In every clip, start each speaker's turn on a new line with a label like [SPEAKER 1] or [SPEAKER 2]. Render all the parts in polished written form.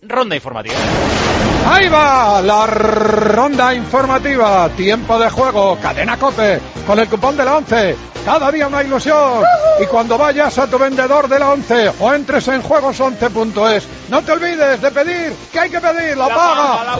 [SPEAKER 1] ronda informativa.
[SPEAKER 2] Ahí va la ronda informativa. Tiempo de juego, Cadena COPE, con el cupón de la 11. Cada día una ilusión. Y cuando vayas a tu vendedor de la 11 o entres en juegos11.es, no te olvides de pedir. ¿Qué hay que pedir? La paga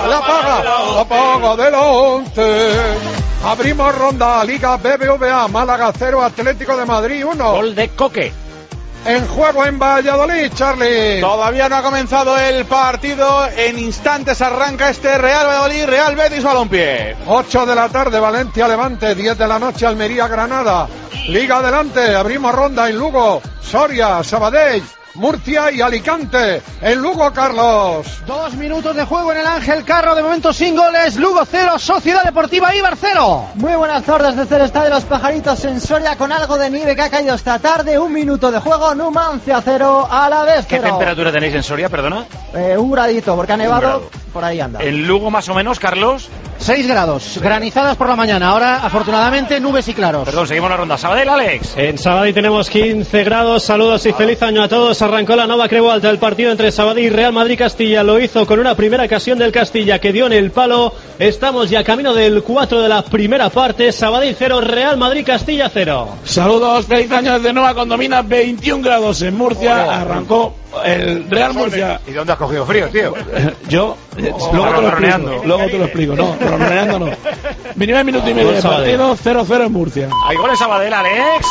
[SPEAKER 2] de la 11. Abrimos ronda. Liga BBVA, Málaga 0, Atlético de Madrid 1.
[SPEAKER 1] Gol de Coque.
[SPEAKER 2] En juego en Valladolid, Charlie.
[SPEAKER 3] Todavía no ha comenzado el partido. En instantes arranca este Real Valladolid, Real Betis Balompié.
[SPEAKER 2] 8 de la tarde, Valencia Levante. 10 de la noche, Almería Granada. Liga adelante, abrimos ronda en Lugo, Soria, Sabadell, Murcia y Alicante. En Lugo, Carlos.
[SPEAKER 4] 2 minutos de juego en el Ángel Carro, de momento sin goles. Lugo 0, Sociedad Deportiva Eibar 0.
[SPEAKER 5] Muy buenas tardes desde el Estadio de los Pajaritos en Soria, con algo de nieve que ha caído esta tarde. 1 minuto de juego, Numancia 0, Alavés 0.
[SPEAKER 1] ¿Qué temperatura tenéis en Soria, perdona?
[SPEAKER 5] 1 gradito, porque ha nevado, por ahí anda.
[SPEAKER 1] En Lugo más o menos, Carlos.
[SPEAKER 4] 6 grados, granizadas por la mañana. Ahora, afortunadamente, nubes y claros.
[SPEAKER 1] Perdón, seguimos la ronda. Sabadell, Alex.
[SPEAKER 6] En Sabadell tenemos 15 grados. Saludos y feliz año a todos. Arrancó la Nova Creu Alta, el partido entre Sabadell y Real Madrid Castilla. Lo hizo con una primera ocasión del Castilla que dio en el palo. Estamos ya camino del 4 de la primera parte. Sabadell 0, Real Madrid Castilla 0.
[SPEAKER 7] Saludos, feliz año desde Nova Condomina. 21 grados en Murcia. Arrancó el Real Murcia.
[SPEAKER 2] ¿Y dónde has cogido frío, tío?
[SPEAKER 7] Yo, luego te lo explico. No, ronroneando no. Mínimo minuto y medio de partido, 0-0 en Murcia.
[SPEAKER 1] Hay goles Sabadell, Alex.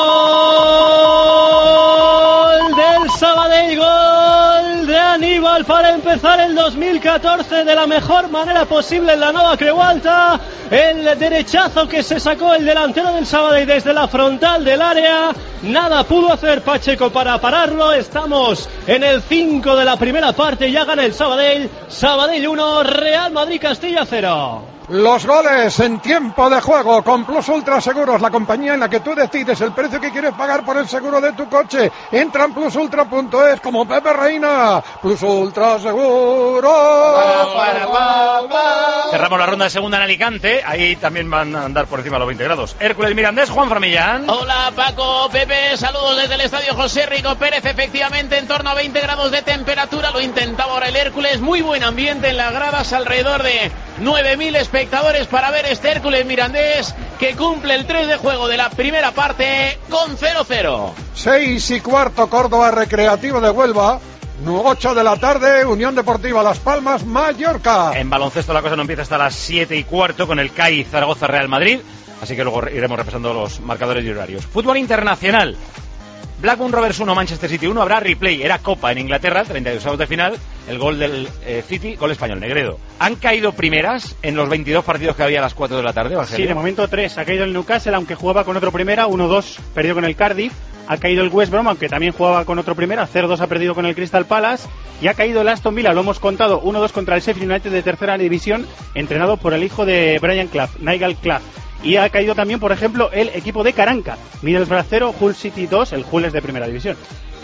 [SPEAKER 6] Gol del Sabadell, gol de Aníbal para empezar el 2014 de la mejor manera posible en la Nova Creu Alta. El derechazo que se sacó el delantero del Sabadell desde la frontal del área. Nada pudo hacer Pacheco para pararlo. Estamos en el 5 de la primera parte. Ya gana el Sabadell. Sabadell 1, Real Madrid Castilla 0.
[SPEAKER 2] Los goles en tiempo de juego con Plus Ultra Seguros, la compañía en la que tú decides el precio que quieres pagar por el seguro de tu coche. Entra en plusultra.es como Pepe Reina. Plus Ultra Seguros.
[SPEAKER 1] Cerramos la ronda de segunda en Alicante. Ahí también van a andar por encima de los 20 grados. Hércules Mirandés, Juan Framillán.
[SPEAKER 8] Hola Paco, Pepe, saludos desde el estadio José Rico Pérez. Efectivamente, en torno a 20 grados de temperatura. Lo intentaba ahora el Hércules. Muy buen ambiente en las gradas, alrededor de 9.000 espectadores para ver este Hércules Mirandés que cumple el 3 de juego de la primera parte con 0-0.
[SPEAKER 2] 6:15, Córdoba Recreativo de Huelva. 8 de la tarde, Unión Deportiva Las Palmas, Mallorca.
[SPEAKER 1] En baloncesto la cosa no empieza hasta las 7:15 con el CAI Zaragoza Real Madrid, así que luego iremos repasando los marcadores y horarios. Fútbol internacional. Blackburn Rovers 1, Manchester City 1, habrá replay, era Copa en Inglaterra, 32avos de final, el gol del City, gol español, Negredo. ¿Han caído primeras en los 22 partidos que había a las 4 de la tarde, Evangelio?
[SPEAKER 9] Sí, de momento 3, ha caído el Newcastle, aunque jugaba con otro primera, 1-2, perdió con el Cardiff, ha caído el West Brom, aunque también jugaba con otro primera, 0-2 ha perdido con el Crystal Palace, y ha caído el Aston Villa, lo hemos contado, 1-2 contra el Sheffield United de tercera división, entrenado por el hijo de Brian Clough, Nigel Clough. Y ha caído también, por ejemplo, el equipo de Caranca, Middlesbrough 0, Hull City 2, el Hull es de primera división.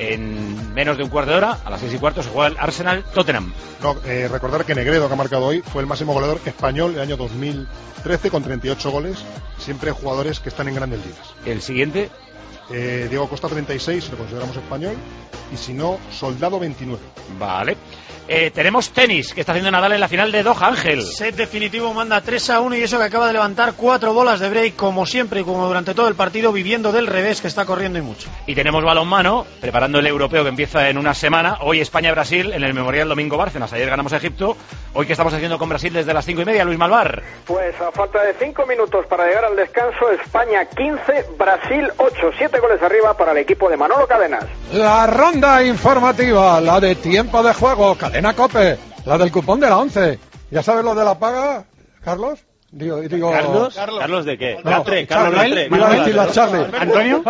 [SPEAKER 1] En menos de un cuarto de hora, a las 6:15, se juega el Arsenal-Tottenham.
[SPEAKER 10] No, recordar que Negredo, que ha marcado hoy, fue el máximo goleador español el año 2013 con 38 goles, siempre jugadores que están en grandes ligas.
[SPEAKER 1] ¿El siguiente?
[SPEAKER 10] Diego Costa 36, si lo consideramos español, y si no, Soldado 29.
[SPEAKER 1] Vale. Tenemos tenis, que está haciendo Nadal en la final de Doha, Ángel.
[SPEAKER 11] Set definitivo, manda 3-1 y eso que acaba de levantar 4 bolas de break, como siempre y como durante todo el partido, viviendo del revés, que está corriendo y mucho.
[SPEAKER 1] Y tenemos balonmano, preparando el europeo que empieza en una semana. Hoy España-Brasil en el Memorial Domingo Bárcenas. Ayer ganamos a Egipto. Hoy, ¿qué estamos haciendo con Brasil desde las 5:30, Luis Malvar?
[SPEAKER 12] Pues a falta de 5 minutos para llegar al descanso, España 15, Brasil 8, 7 goles arriba para el equipo de Manolo Cadenas.
[SPEAKER 2] La ronda informativa, la de tiempo de juego, Cadena COPE, la del cupón de la 11. ¿Ya sabes lo de la paga, Carlos? Digo,
[SPEAKER 13] ¿Carlos de qué?
[SPEAKER 2] No,
[SPEAKER 13] Latre,
[SPEAKER 2] Carlos
[SPEAKER 13] Latre.
[SPEAKER 2] Iba a decir la Charlie.
[SPEAKER 9] ¿Antonio?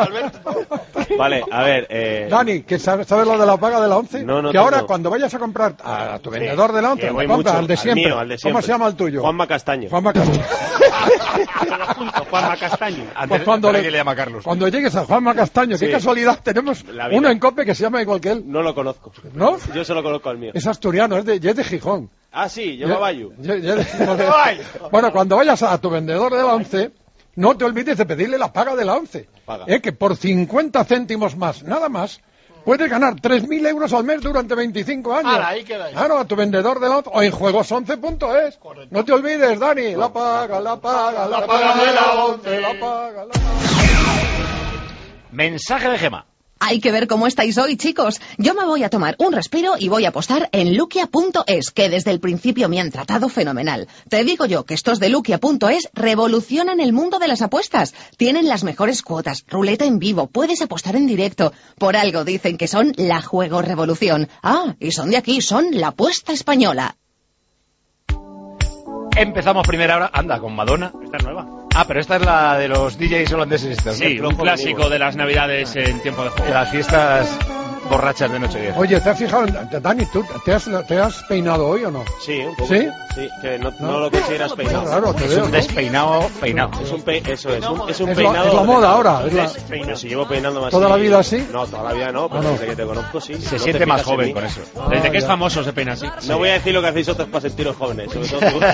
[SPEAKER 13] Vale, a ver.
[SPEAKER 2] Dani, ¿que sabes lo de la paga de la 11?
[SPEAKER 13] No,
[SPEAKER 2] que ahora cuando vayas a comprar a tu vendedor de la 11, compras al de siempre.
[SPEAKER 13] Al de siempre.
[SPEAKER 2] ¿Cómo se llama el tuyo?
[SPEAKER 13] Juanma Castaño.
[SPEAKER 2] Juanma Castaño.
[SPEAKER 9] Cuando
[SPEAKER 1] le llama Carlos.
[SPEAKER 2] Cuando llegues a Juanma Castaño, qué casualidad, tenemos uno en COPE que se llama igual que él.
[SPEAKER 13] No lo conozco.
[SPEAKER 2] ¿No?
[SPEAKER 13] Yo solo conozco al mío.
[SPEAKER 2] Es asturiano, es de Gijón.
[SPEAKER 13] Ah, sí, lleva Bayu.
[SPEAKER 2] Bueno, cuando vayas a tu vendedor de la 11, no te olvides de pedirle la paga de la 11. Que por 50 céntimos más, nada más, puedes ganar 3.000 euros al mes durante 25 años.
[SPEAKER 11] Ahí quedáis.
[SPEAKER 2] Claro, a tu vendedor de la ONCE o en juegos11.es. No te olvides, Dani. La paga de la ONCE, la paga.
[SPEAKER 1] Mensaje de Gema.
[SPEAKER 14] Hay que ver cómo estáis hoy, chicos. Yo me voy a tomar un respiro y voy a apostar en Luquia.es, que desde el principio me han tratado fenomenal. Te digo yo que estos de Luquia.es revolucionan el mundo de las apuestas. Tienen las mejores cuotas, ruleta en vivo, puedes apostar en directo. Por algo dicen que son la juego revolución. Ah, y son de aquí, son la apuesta española.
[SPEAKER 1] Empezamos primera hora. Anda, con Madonna.
[SPEAKER 9] Esta es nueva.
[SPEAKER 1] Ah, pero esta es la de los DJs holandeses estos, ¿no?
[SPEAKER 15] Sí, un clásico de las navidades en tiempo de juego.
[SPEAKER 1] De las fiestas borrachas de Nochevieja.
[SPEAKER 2] Oye, ¿te has fijado, Dani, tú te has peinado hoy o no?
[SPEAKER 13] Sí, un poco.
[SPEAKER 2] ¿Sí?
[SPEAKER 13] Sí, que no lo consideras peinado.
[SPEAKER 2] Claro, te
[SPEAKER 1] Es
[SPEAKER 2] veo,
[SPEAKER 1] un
[SPEAKER 2] ¿no?
[SPEAKER 1] despeinado peinado.
[SPEAKER 13] Es un peinado.
[SPEAKER 2] Es la moda ahora.
[SPEAKER 13] Pero si llevo peinando más.
[SPEAKER 2] ¿Toda la vida así?
[SPEAKER 13] No, toda la vida no, pero
[SPEAKER 2] no.
[SPEAKER 13] desde que te conozco sí.
[SPEAKER 1] Se
[SPEAKER 13] No
[SPEAKER 1] siente
[SPEAKER 13] te
[SPEAKER 1] más
[SPEAKER 13] fijas en
[SPEAKER 1] joven
[SPEAKER 13] mí.
[SPEAKER 1] con eso.
[SPEAKER 15] Desde que es famoso se peina así.
[SPEAKER 13] No voy a decir lo que hacéis otros para sentiros jóvenes, sobre todo tú.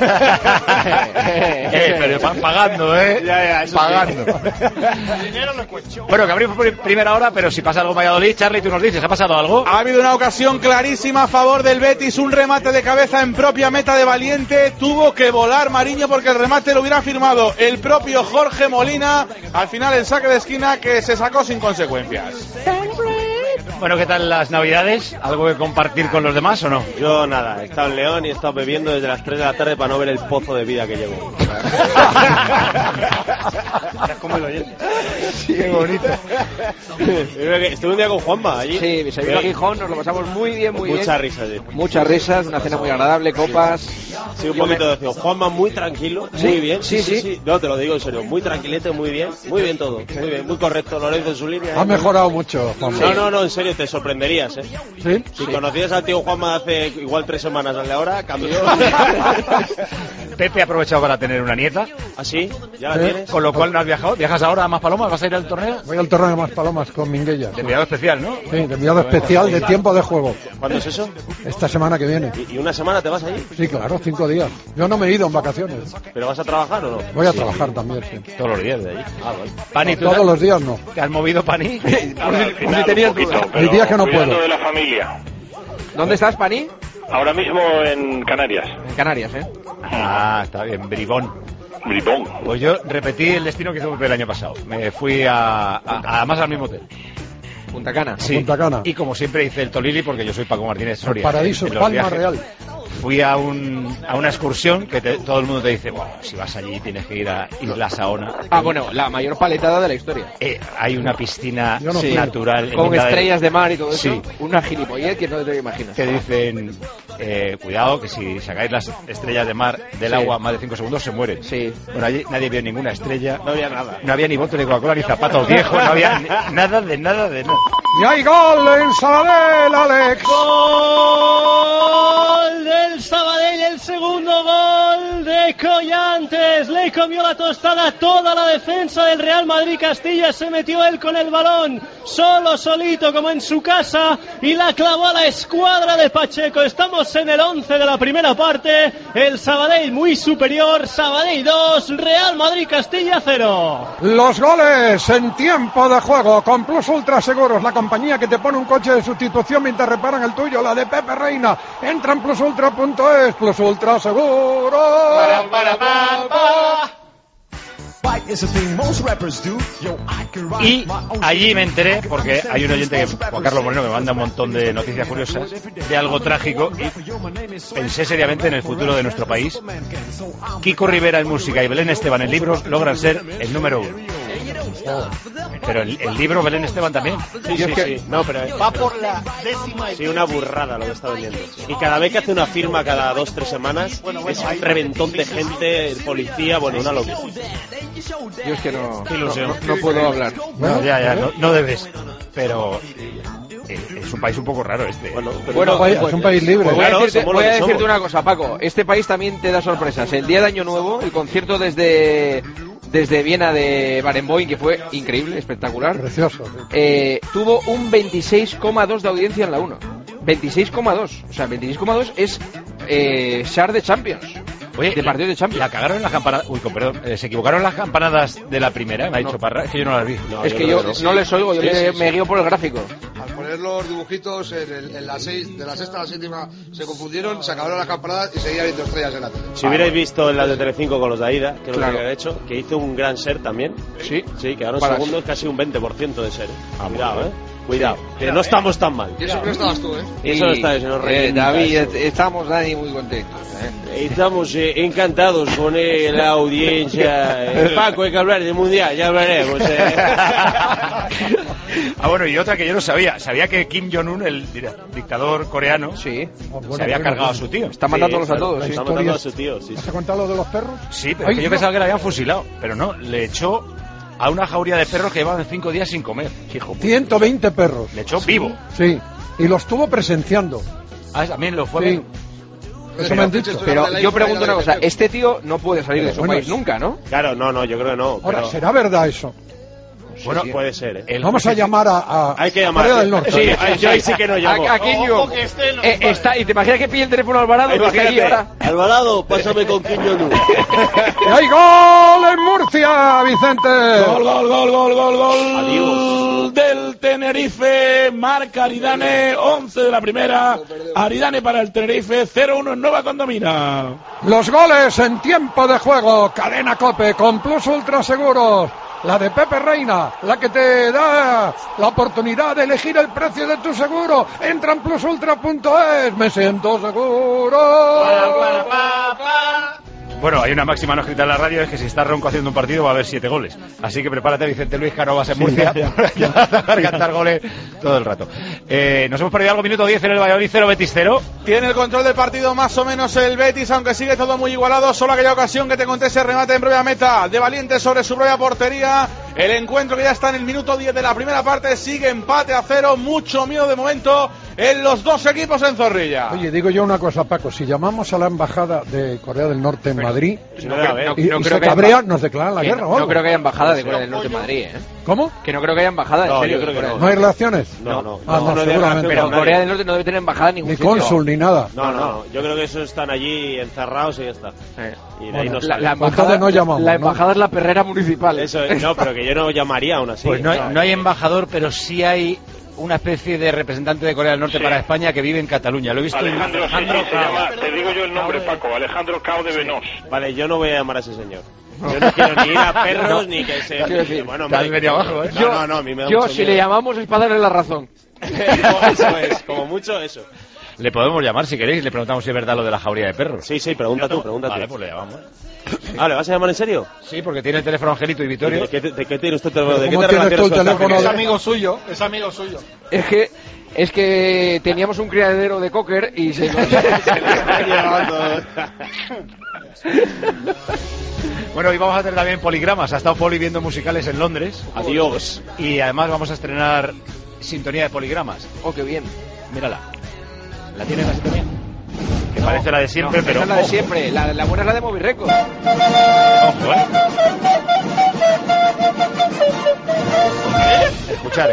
[SPEAKER 1] Pero pagando,
[SPEAKER 13] Ya, eso
[SPEAKER 1] pagando. Bueno, que abrimos por primera hora, pero si pasa algo en Valladolid, Charlie, tú nos dices, ¿ha pasado algo?
[SPEAKER 3] Ha habido una ocasión clarísima a favor del Betis, un remate de cabeza en propia meta de Valiente, tuvo que volar Mariño porque el remate lo hubiera firmado el propio Jorge Molina, al final el saque de esquina que se sacó sin consecuencias.
[SPEAKER 1] Bueno, ¿qué tal las navidades? ¿Algo que compartir con los demás o no?
[SPEAKER 13] Yo nada, he estado en León y he estado bebiendo desde las 3 de la tarde para no ver el pozo de vida que llevo.
[SPEAKER 1] Sí, qué bonito.
[SPEAKER 13] Estuve un día con Juanma allí.
[SPEAKER 16] Sí, se vino a Gijón, nos lo pasamos muy bien, muy bien.
[SPEAKER 13] Muchas risas, sí.
[SPEAKER 16] Muchas risas, una cena muy agradable, copas.
[SPEAKER 13] Sí, un poquito de ocio. Juanma muy tranquilo, muy bien. Sí. No, te lo digo en serio, muy tranquilete, muy bien todo. Muy bien, muy correcto. Lorenzo en su línea.
[SPEAKER 2] Ha mejorado mucho, Juan.
[SPEAKER 13] No, en serio, te sorprenderías, ¿eh?
[SPEAKER 2] ¿Sí?
[SPEAKER 13] Si conocías al tío Juanma hace igual 3 semanas al de ahora, cambió.
[SPEAKER 1] Pepe ha aprovechado para tener una nieta.
[SPEAKER 13] ¿Ah, sí? ¿Ya la tienes?
[SPEAKER 1] Con lo cual no has viajado. ¿Viajas ahora a Maspalomas? ¿Vas a ir al torneo?
[SPEAKER 2] Voy al torneo de Maspalomas con Minguella.
[SPEAKER 1] De enviado especial, ¿no?
[SPEAKER 2] Sí, de enviado especial de tiempo de juego.
[SPEAKER 13] ¿Cuándo es eso?
[SPEAKER 2] Esta semana que viene.
[SPEAKER 13] ¿Y una semana te vas allí?
[SPEAKER 2] Sí, claro, 5 días. Yo no me he ido en vacaciones.
[SPEAKER 13] ¿Pero vas a trabajar o no?
[SPEAKER 2] Voy a trabajar también, sí.
[SPEAKER 1] Todos los días de allí.
[SPEAKER 13] Ah, vale.
[SPEAKER 1] Pani, ¿tú
[SPEAKER 2] Todos los días no.
[SPEAKER 1] ¿Te has movido, Pani?
[SPEAKER 16] Por si tenías dudas.
[SPEAKER 2] Hay días que no puedo.
[SPEAKER 17] de la familia.
[SPEAKER 16] ¿Dónde estás, Pani?
[SPEAKER 17] Ahora mismo en Canarias.
[SPEAKER 16] En Canarias, ¿eh?
[SPEAKER 1] Ah, está bien, Bribón.
[SPEAKER 17] Bribón.
[SPEAKER 1] Pues yo repetí el destino que hizo el año pasado. Me fui además al mismo hotel.
[SPEAKER 16] Punta Cana.
[SPEAKER 1] Sí.
[SPEAKER 2] Punta Cana.
[SPEAKER 1] Y como siempre hice el Tolili porque yo soy Paco Martínez Soria.
[SPEAKER 2] Paraíso,
[SPEAKER 1] en los
[SPEAKER 2] Palma
[SPEAKER 1] viajes.
[SPEAKER 2] Real.
[SPEAKER 1] Fui a una excursión que todo el mundo te dice, wow, si vas allí tienes que ir a Isla Saona.
[SPEAKER 16] Ah, bueno, la mayor paletada de la historia.
[SPEAKER 1] Hay una piscina
[SPEAKER 2] Yo no fui.
[SPEAKER 1] natural.
[SPEAKER 16] Con estrellas de mar y todo eso.
[SPEAKER 1] Sí.
[SPEAKER 16] Una gilipollez que no te lo imaginas.
[SPEAKER 1] Te dicen, cuidado, que si sacáis las estrellas de mar del agua más de 5 segundos se mueren.
[SPEAKER 16] Sí.
[SPEAKER 1] Bueno, allí nadie vio ninguna estrella.
[SPEAKER 13] No había nada.
[SPEAKER 1] No había ni bote de Coca-Cola, ni zapatos viejos, no había nada de nada.
[SPEAKER 2] Y hay gol en Sabadell, Alex.
[SPEAKER 6] Gol del Sabadell, el segundo gol de Collantes. Le comió la tostada toda la defensa del Real Madrid. Castilla se metió él con el balón, solito como en su casa, y la clavó a la escuadra de Pacheco. Estamos en el 11 de la primera parte. El Sabadell muy superior. Sabadell 2, Real Madrid Castilla 0.
[SPEAKER 2] Los goles en tiempo de juego con Plus Ultra Seguros, la compañía que te pone un coche de sustitución mientras reparan el tuyo, la de Pepe Reina. Entra en plusultra.es, Plus Ultra Seguros.
[SPEAKER 1] Y allí me enteré, porque hay un oyente, Juan Carlos Moreno, que me manda un montón de noticias curiosas, de algo trágico, y pensé seriamente en el futuro de nuestro país. Kiko Rivera en música y Belén Esteban en libros logran ser el número 1. Pero el libro Belén Esteban también.
[SPEAKER 13] Sí. No, pero
[SPEAKER 11] Va por la 10ª.
[SPEAKER 13] sí, una burrada lo que está vendiendo. Y cada vez que hace una firma cada 2-3 semanas, es un reventón de gente, policía, una locura.
[SPEAKER 16] Yo es que no
[SPEAKER 1] puedo
[SPEAKER 16] hablar.
[SPEAKER 1] No, no debes. Pero es un país un poco raro este.
[SPEAKER 16] Bueno,
[SPEAKER 2] es un país libre.
[SPEAKER 16] Voy a decirte
[SPEAKER 13] somos.
[SPEAKER 16] una cosa, Paco. Este país también te da sorpresas. El día de Año Nuevo, el concierto desde Viena de Barenboim, que fue increíble, espectacular.
[SPEAKER 2] Precioso.
[SPEAKER 16] Tuvo un 26,2 de audiencia en la 1. 26,2. O sea, 26,2 es share de Champions.
[SPEAKER 1] Oye,
[SPEAKER 16] de partido de Champions.
[SPEAKER 1] La cagaron en las campanadas. Uy, perdón. Se equivocaron las campanadas de la primera. Me ha dicho Parra. Es que yo no las vi.
[SPEAKER 16] Es que yo no les oigo. Yo me guío por el gráfico.
[SPEAKER 10] Al poner
[SPEAKER 18] ver los dibujitos en la 6, de la sexta a la séptima se confundieron, se acabaron las campanadas y seguía viendo estrellas en la tele.
[SPEAKER 13] Si hubierais visto en la de Telecinco con los de Aida, que es lo
[SPEAKER 18] Claro.
[SPEAKER 13] que había hecho, que hizo un gran share también.
[SPEAKER 16] Sí.
[SPEAKER 13] Sí, quedaron
[SPEAKER 16] Para-
[SPEAKER 13] segundos, casi un 20% de share. Cuidado,
[SPEAKER 16] muy bien.
[SPEAKER 13] Cuidado,
[SPEAKER 16] Sí.
[SPEAKER 13] que no estamos tan mal.
[SPEAKER 18] Y eso que no estabas tú,
[SPEAKER 13] Y eso no está, señor Rey.
[SPEAKER 16] David, estamos, Dani, muy contentos.
[SPEAKER 13] Estamos encantados con la audiencia. Paco, hay que hablar del Mundial, ya hablaremos.
[SPEAKER 1] Bueno, y otra que yo no sabía. Sabía que Kim Jong-un, el dictador coreano, se había cargado a su tío.
[SPEAKER 16] Está matándolos a todos.
[SPEAKER 13] Está matando a su tío, sí.
[SPEAKER 2] ¿Has contado lo de los perros?
[SPEAKER 1] Sí, pero es que yo pensaba que le habían fusilado. Pero no, le echó a una jauría de perros que llevaban 5 días sin comer.
[SPEAKER 2] 120 perros.
[SPEAKER 1] Le echó vivo.
[SPEAKER 2] Sí, y lo estuvo presenciando.
[SPEAKER 1] Ah, también lo fue.
[SPEAKER 2] Sí. Eso me han dicho.
[SPEAKER 16] Pero yo pregunto una cosa, este tío no puede salir de su
[SPEAKER 2] Bueno,
[SPEAKER 16] país nunca, ¿no?
[SPEAKER 13] Claro, no, yo creo que no.
[SPEAKER 2] Ahora,
[SPEAKER 13] pero-
[SPEAKER 2] ¿será verdad eso?
[SPEAKER 13] Bueno, puede ser,
[SPEAKER 2] Vamos a llamar a
[SPEAKER 13] Hay que llamar.
[SPEAKER 2] Corea del Norte.
[SPEAKER 13] Sí, yo ahí sí que no llamo.
[SPEAKER 16] A Kim Jong. Está, y te imaginas que pille el teléfono a Alvarado y está aquí
[SPEAKER 13] Imagínate,
[SPEAKER 16] ahora.
[SPEAKER 13] Alvarado, pásame con Kim Jong-un.
[SPEAKER 2] ¡Y hay gol en Murcia, Vicente!
[SPEAKER 7] Gol.
[SPEAKER 13] Adiós.
[SPEAKER 7] Del Tenerife, marca Aridane, 11 de la primera. Aridane para el Tenerife, 0-1 en Nueva Condomina.
[SPEAKER 2] Los goles en tiempo de juego. Cadena COPE con Plus Ultra Seguros. La de Pepe Reina, la que te da la oportunidad de elegir el precio de tu seguro. Entra en plusultra.es. Me siento seguro.
[SPEAKER 1] Bueno, hay una máxima no escrita en la radio, es que si está Ronco haciendo un partido va a haber 7 goles. Así que prepárate, Vicente Luis, que no vas en Murcia para cantar goles todo el rato. Nos hemos perdido algo, minuto 10 en el Valladolid, 0 Betis 0.
[SPEAKER 3] Tiene el control del partido más o menos el Betis, aunque sigue todo muy igualado. Solo aquella ocasión que te conté, ese remate en propia meta de Valiente sobre su propia portería. El encuentro que ya está en el minuto 10 de la primera parte sigue empate a 0. Mucho miedo de momento en los dos equipos en Zorrilla.
[SPEAKER 2] Oye, digo yo una cosa, Paco. Si llamamos a la embajada de Corea del Norte en Madrid y se cabrea, nos declaran la guerra o algo.
[SPEAKER 16] No creo que haya embajada de Corea del Norte en Madrid, ¿eh?
[SPEAKER 2] ¿Cómo?
[SPEAKER 16] Que no creo que haya embajada, en
[SPEAKER 13] No,
[SPEAKER 16] serio.
[SPEAKER 13] yo creo que
[SPEAKER 16] Corea
[SPEAKER 13] no.
[SPEAKER 16] del
[SPEAKER 2] ¿No hay relaciones?
[SPEAKER 13] No,
[SPEAKER 2] seguramente.
[SPEAKER 16] Pero Corea del Norte no debe tener embajada en ningún
[SPEAKER 2] Ni
[SPEAKER 16] sitio.
[SPEAKER 2] cónsul, ni nada.
[SPEAKER 13] No, yo creo que esos están allí encerrados y ya está. Y de ahí no
[SPEAKER 16] La
[SPEAKER 13] salen.
[SPEAKER 2] Entonces no llamamos,
[SPEAKER 16] la
[SPEAKER 2] ¿no?
[SPEAKER 16] embajada es la perrera municipal.
[SPEAKER 13] Eso es, no, pero que yo no llamaría aún así.
[SPEAKER 1] Pues no hay embajador, pero sí hay una especie de representante de Corea del Norte para España que vive en Cataluña. Lo he visto
[SPEAKER 17] Alejandro,
[SPEAKER 1] en...
[SPEAKER 17] sí, se llama, te digo yo el nombre, Paco, Alejandro Cao de Venós.
[SPEAKER 13] Vale, yo no voy a llamar a ese señor. Yo no quiero ni ir a perros ni que se...
[SPEAKER 16] Quiero decir,
[SPEAKER 13] bueno,
[SPEAKER 1] te has venido abajo, ¿eh?
[SPEAKER 13] No, a mí me da
[SPEAKER 16] Yo,
[SPEAKER 13] mucho
[SPEAKER 16] si
[SPEAKER 13] miedo.
[SPEAKER 16] le llamamos, es para darle la razón.
[SPEAKER 13] Eso es, como mucho eso.
[SPEAKER 1] Le podemos llamar si queréis, le preguntamos si es verdad lo de la jauría de perros.
[SPEAKER 13] Sí, pregunta tú.
[SPEAKER 1] Vale, pues le llamamos.
[SPEAKER 13] ¿Le vas a llamar en serio?
[SPEAKER 1] Sí, porque tiene el teléfono Angelito y Vittorio.
[SPEAKER 13] ¿De qué tiene usted teléfono? ¿De qué
[SPEAKER 2] ¿Cómo
[SPEAKER 13] te
[SPEAKER 2] tienes tú el
[SPEAKER 13] relacionas con
[SPEAKER 2] teléfono?
[SPEAKER 13] esta
[SPEAKER 2] de-
[SPEAKER 18] Es amigo suyo.
[SPEAKER 16] Es que teníamos un criadero de cocker y se nos...
[SPEAKER 1] Bueno, hoy vamos a tener también poligramas. Ha estado Poli viendo musicales en Londres.
[SPEAKER 13] Adiós.
[SPEAKER 1] Y además vamos a estrenar sintonía de poligramas.
[SPEAKER 16] Oh, qué bien.
[SPEAKER 1] Mírala. ¿La tienes la sintonía? Que parece la de siempre, pero...
[SPEAKER 16] Esa es la de siempre. La buena es la de Moby Records.
[SPEAKER 1] Ojo, Escuchar,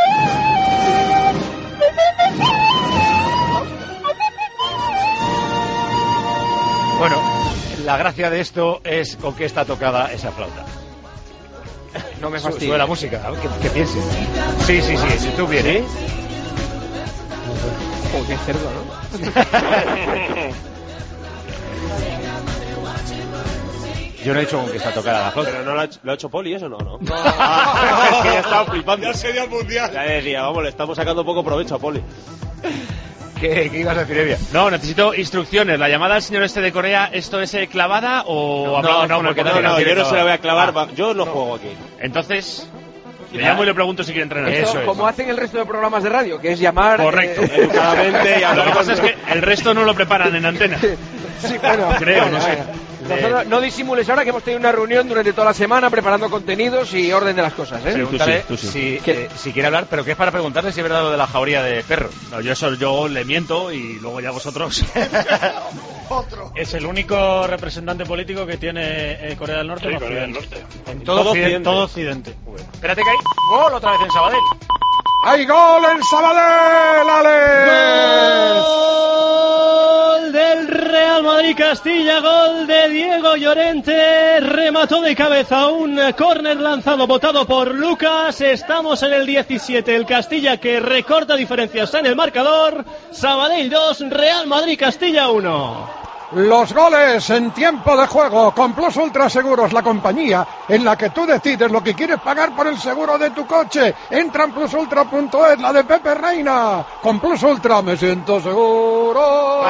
[SPEAKER 1] Bueno, la gracia de esto es con qué está tocada esa flauta.
[SPEAKER 16] No me
[SPEAKER 1] Sube
[SPEAKER 16] fastidia.
[SPEAKER 1] la música, a ver qué pienses. Sí, si tú vienes.
[SPEAKER 16] Oh, qué cerdo, ¿no?
[SPEAKER 1] Yo no he dicho con qué está tocada la flauta.
[SPEAKER 13] Pero no lo ha hecho Poli, eso no. Es que ya estaba flipando.
[SPEAKER 3] Ya sería el mundial.
[SPEAKER 13] Ya decía, vamos, le estamos sacando poco provecho a Poli.
[SPEAKER 1] ¿Qué ibas a decir, Evia?
[SPEAKER 15] No, necesito instrucciones. La llamada al señor este de Corea, ¿esto es clavada o hablamos con el que
[SPEAKER 13] No,
[SPEAKER 15] tenga?
[SPEAKER 13] yo no se la voy a clavar. Yo no juego aquí.
[SPEAKER 15] Entonces, le llamo y le pregunto si quiere entrenar.
[SPEAKER 16] Esto, como hacen el resto de programas de radio, que es llamar...
[SPEAKER 15] Correcto.
[SPEAKER 13] Educadamente y
[SPEAKER 15] Lo
[SPEAKER 13] hablar
[SPEAKER 15] que
[SPEAKER 13] con...
[SPEAKER 15] pasa es que el resto no lo preparan en antena.
[SPEAKER 16] Sí, bueno,
[SPEAKER 15] Creo, no sé.
[SPEAKER 16] Nosotros, no disimules ahora que hemos tenido una reunión durante toda la semana preparando contenidos y orden de las cosas, ¿eh?
[SPEAKER 1] Pregúntale
[SPEAKER 15] tú sí.
[SPEAKER 1] si quiere hablar, pero que es para preguntarle si es verdad lo de la jauría de perros.
[SPEAKER 15] No, yo le miento y luego ya vosotros. Es el único representante político que tiene Corea del Norte.
[SPEAKER 17] Sí,
[SPEAKER 15] en
[SPEAKER 17] Corea del
[SPEAKER 15] Occidente.
[SPEAKER 17] Norte.
[SPEAKER 15] En
[SPEAKER 13] Todo Occidente.
[SPEAKER 15] todo Occidente.
[SPEAKER 1] Espérate que hay gol otra vez en Sabadell.
[SPEAKER 2] ¡Hay gol en Sabadell, Alex!
[SPEAKER 6] Gol del Real Madrid Madrid-Castilla, gol de Diego Llorente, remató de cabeza un córner lanzado, botado por Lucas. Estamos en el 17, el Castilla que recorta diferencias en el marcador. Sabadell 2, Real Madrid-Castilla 1.
[SPEAKER 2] Los goles en tiempo de juego con Plus Ultra Seguros, la compañía en la que tú decides lo que quieres pagar por el seguro de tu coche. Entra en plusultra.es, la de Pepe Reina. Con Plus Ultra me siento seguro.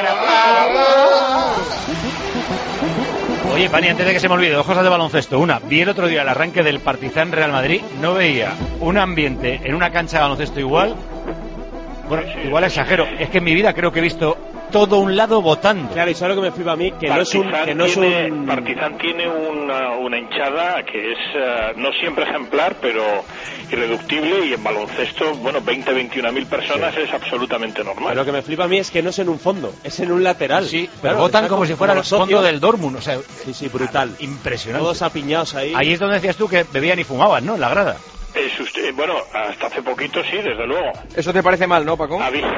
[SPEAKER 1] Oye, Pani, antes de que se me olvide, dos cosas de baloncesto. Una, vi el otro día el arranque del Partizan Real Madrid, no veía un ambiente en una cancha de baloncesto igual. Bueno, igual exagero, es que en mi vida creo que he visto todo un lado votando.
[SPEAKER 13] Claro, y sabes lo que me flipa a mí, que no es un
[SPEAKER 17] Partizan tiene una hinchada que es no siempre ejemplar, pero irreductible, y en baloncesto, bueno, 21.000 personas es absolutamente normal.
[SPEAKER 13] Pero lo que me flipa a mí es que no es en un fondo, es en un lateral.
[SPEAKER 1] Sí, pero votan como si fuera el fondo del Dortmund, o sea,
[SPEAKER 13] sí, brutal.
[SPEAKER 1] Impresionante.
[SPEAKER 13] Todos apiñados ahí.
[SPEAKER 1] Ahí es donde decías tú que bebían y fumaban, ¿no? En la grada.
[SPEAKER 17] Bueno, hasta hace poquito sí, desde luego.
[SPEAKER 16] ¿Eso te parece mal, no, Paco?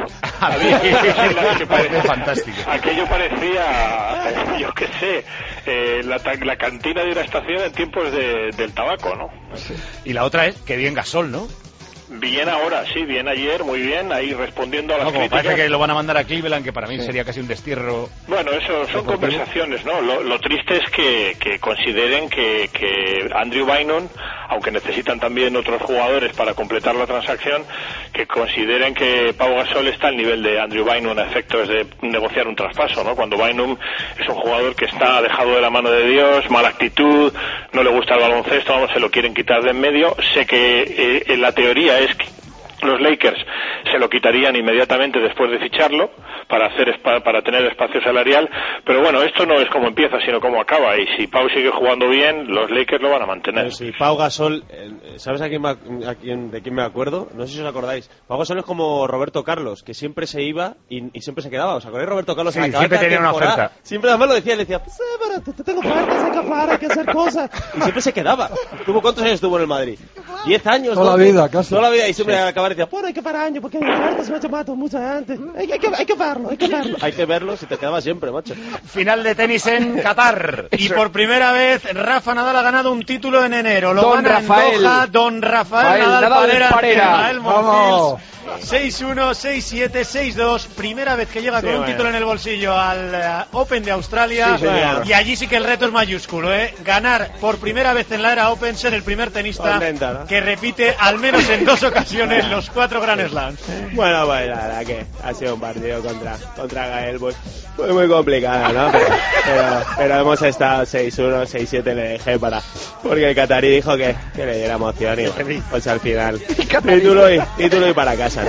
[SPEAKER 1] Fantástico.
[SPEAKER 17] Aquello parecía, yo qué sé, la cantina de una estación en tiempos del tabaco, ¿no?
[SPEAKER 1] Sí. Y la otra es que bien Gasol, ¿no?
[SPEAKER 17] Bien ahora, sí, bien ayer, muy bien, ahí respondiendo a las críticas.
[SPEAKER 1] Parece que lo van a mandar a Cleveland, que para mí sería casi un destierro.
[SPEAKER 17] Bueno, eso son conversaciones, ¿no? Lo triste es que consideren que Andrew Bynum, aunque necesitan también otros jugadores para completar la transacción, que consideren que Pau Gasol está al nivel de Andrew Bynum a efectos de negociar un traspaso, ¿no? Cuando Bynum es un jugador que está dejado de la mano de Dios, mala actitud, no le gusta el baloncesto, vamos, se lo quieren quitar de en medio. Sé que en la teoría es que los Lakers se lo quitarían inmediatamente después de ficharlo para tener espacio salarial, pero bueno, esto no es como empieza sino como acaba, y si Pau sigue jugando bien, los Lakers lo van a mantener.
[SPEAKER 13] Pero si Pau Gasol, ¿sabes de quién me acuerdo? No sé si os acordáis. Pau Gasol es como Roberto Carlos, que siempre se iba y siempre se quedaba. ¿Os acordáis? Roberto Carlos en la
[SPEAKER 1] siempre tenía una oferta.
[SPEAKER 13] Siempre además lo decía, le decía, pues, pero te tengo ofertas, hay que hablar, hay que hacer cosas, y siempre se quedaba. ¿Cuántos años estuvo en el Madrid? 10 años.
[SPEAKER 2] Toda la vida, casi.
[SPEAKER 13] Toda la vida, y siempre al acabar decía, bueno, hay que parar año porque hay ofertas, macho, mato mucha gente. Hay que verlo. Hay que verlo si te quedaba siempre, macho.
[SPEAKER 1] Final de tenis en Qatar.
[SPEAKER 11] Y por primera vez Rafa Nadal ha ganado un título en enero. Lo gana en Doha Don Rafael Nadal Parera. Vamos. 6-1, 6-7, 6-2. Primera vez que llega con un título en el bolsillo al Open de Australia.
[SPEAKER 13] Sí,
[SPEAKER 11] y allí sí que el reto es mayúsculo, ¿eh? Ganar por primera vez en la era Open, ser el primer tenista que repite al menos en 2 ocasiones los 4 Grand Slams.
[SPEAKER 13] Bueno, pues la verdad que ha sido un partido contra Gael, pues muy complicado, ¿no? Pero hemos estado 6-1, 6-7 le dejé porque el catarí dijo que le diera emoción y pues al final título y para casa, ¿no?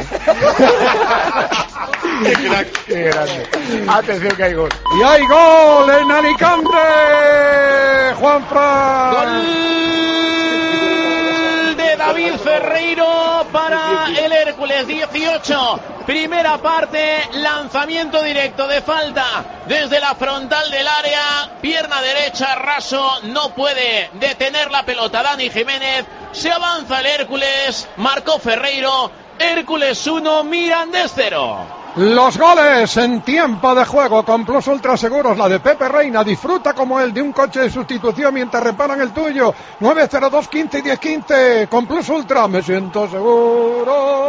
[SPEAKER 1] Qué grande. Atención que hay gol.
[SPEAKER 2] Y hay gol en Alicante. Juanfran.
[SPEAKER 8] Gol de David Ferreiro para el Hércules. 18. Primera parte, lanzamiento directo de falta desde la frontal del área, pierna derecha, raso, no puede detener la pelota Dani Jiménez, se avanza el Hércules, marcó Ferreiro, Hércules 1, Mirandés 0.
[SPEAKER 2] Los goles en tiempo de juego con Plus Ultra Seguros, la de Pepe Reina. Disfruta como él de un coche de sustitución mientras reparan el tuyo. 902 15 y 1015 con Plus Ultra. Me siento seguro.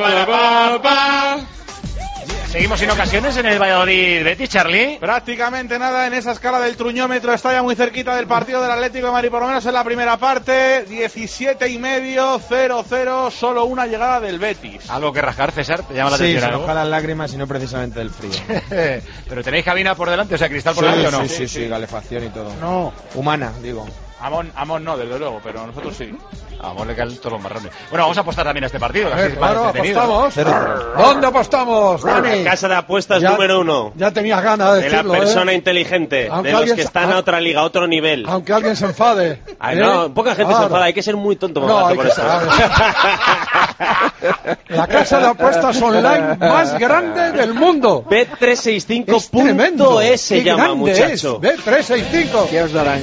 [SPEAKER 1] Seguimos sin ocasiones en el Valladolid Betis, Charlie.
[SPEAKER 3] Prácticamente nada en esa escala del truñómetro, está ya muy cerquita del partido del Atlético de Madrid, por lo menos en la primera parte. 17,5, 0-0, solo una llegada del Betis.
[SPEAKER 1] ¿Algo que rascar, César? ¿Te llama la atención?
[SPEAKER 19] Sí, se nos las lágrimas y no precisamente del frío.
[SPEAKER 1] Pero tenéis cabina por delante, o sea, cristal por delante, ¿o no?
[SPEAKER 19] Sí, calefacción y todo.
[SPEAKER 2] No.
[SPEAKER 19] Humana, digo.
[SPEAKER 1] Amón no, desde luego, pero nosotros sí. A Amón le caen todos los marrones. Bueno, vamos a apostar también a este partido.
[SPEAKER 2] Claro, apostamos. ¿Dónde apostamos, Dani?
[SPEAKER 13] Casa de apuestas número 1.
[SPEAKER 2] Ya tenías ganas de decirlo,
[SPEAKER 13] la persona inteligente,
[SPEAKER 2] aunque
[SPEAKER 13] de los que están a otra liga, a otro nivel.
[SPEAKER 2] Aunque alguien se enfade.
[SPEAKER 13] No, poca gente se enfada, hay que ser muy tonto por esto.
[SPEAKER 2] La casa de apuestas online más grande del mundo.
[SPEAKER 20] Bet365.es se llama, muchacho.
[SPEAKER 2] Bet365.
[SPEAKER 16] ¿Qué os darán?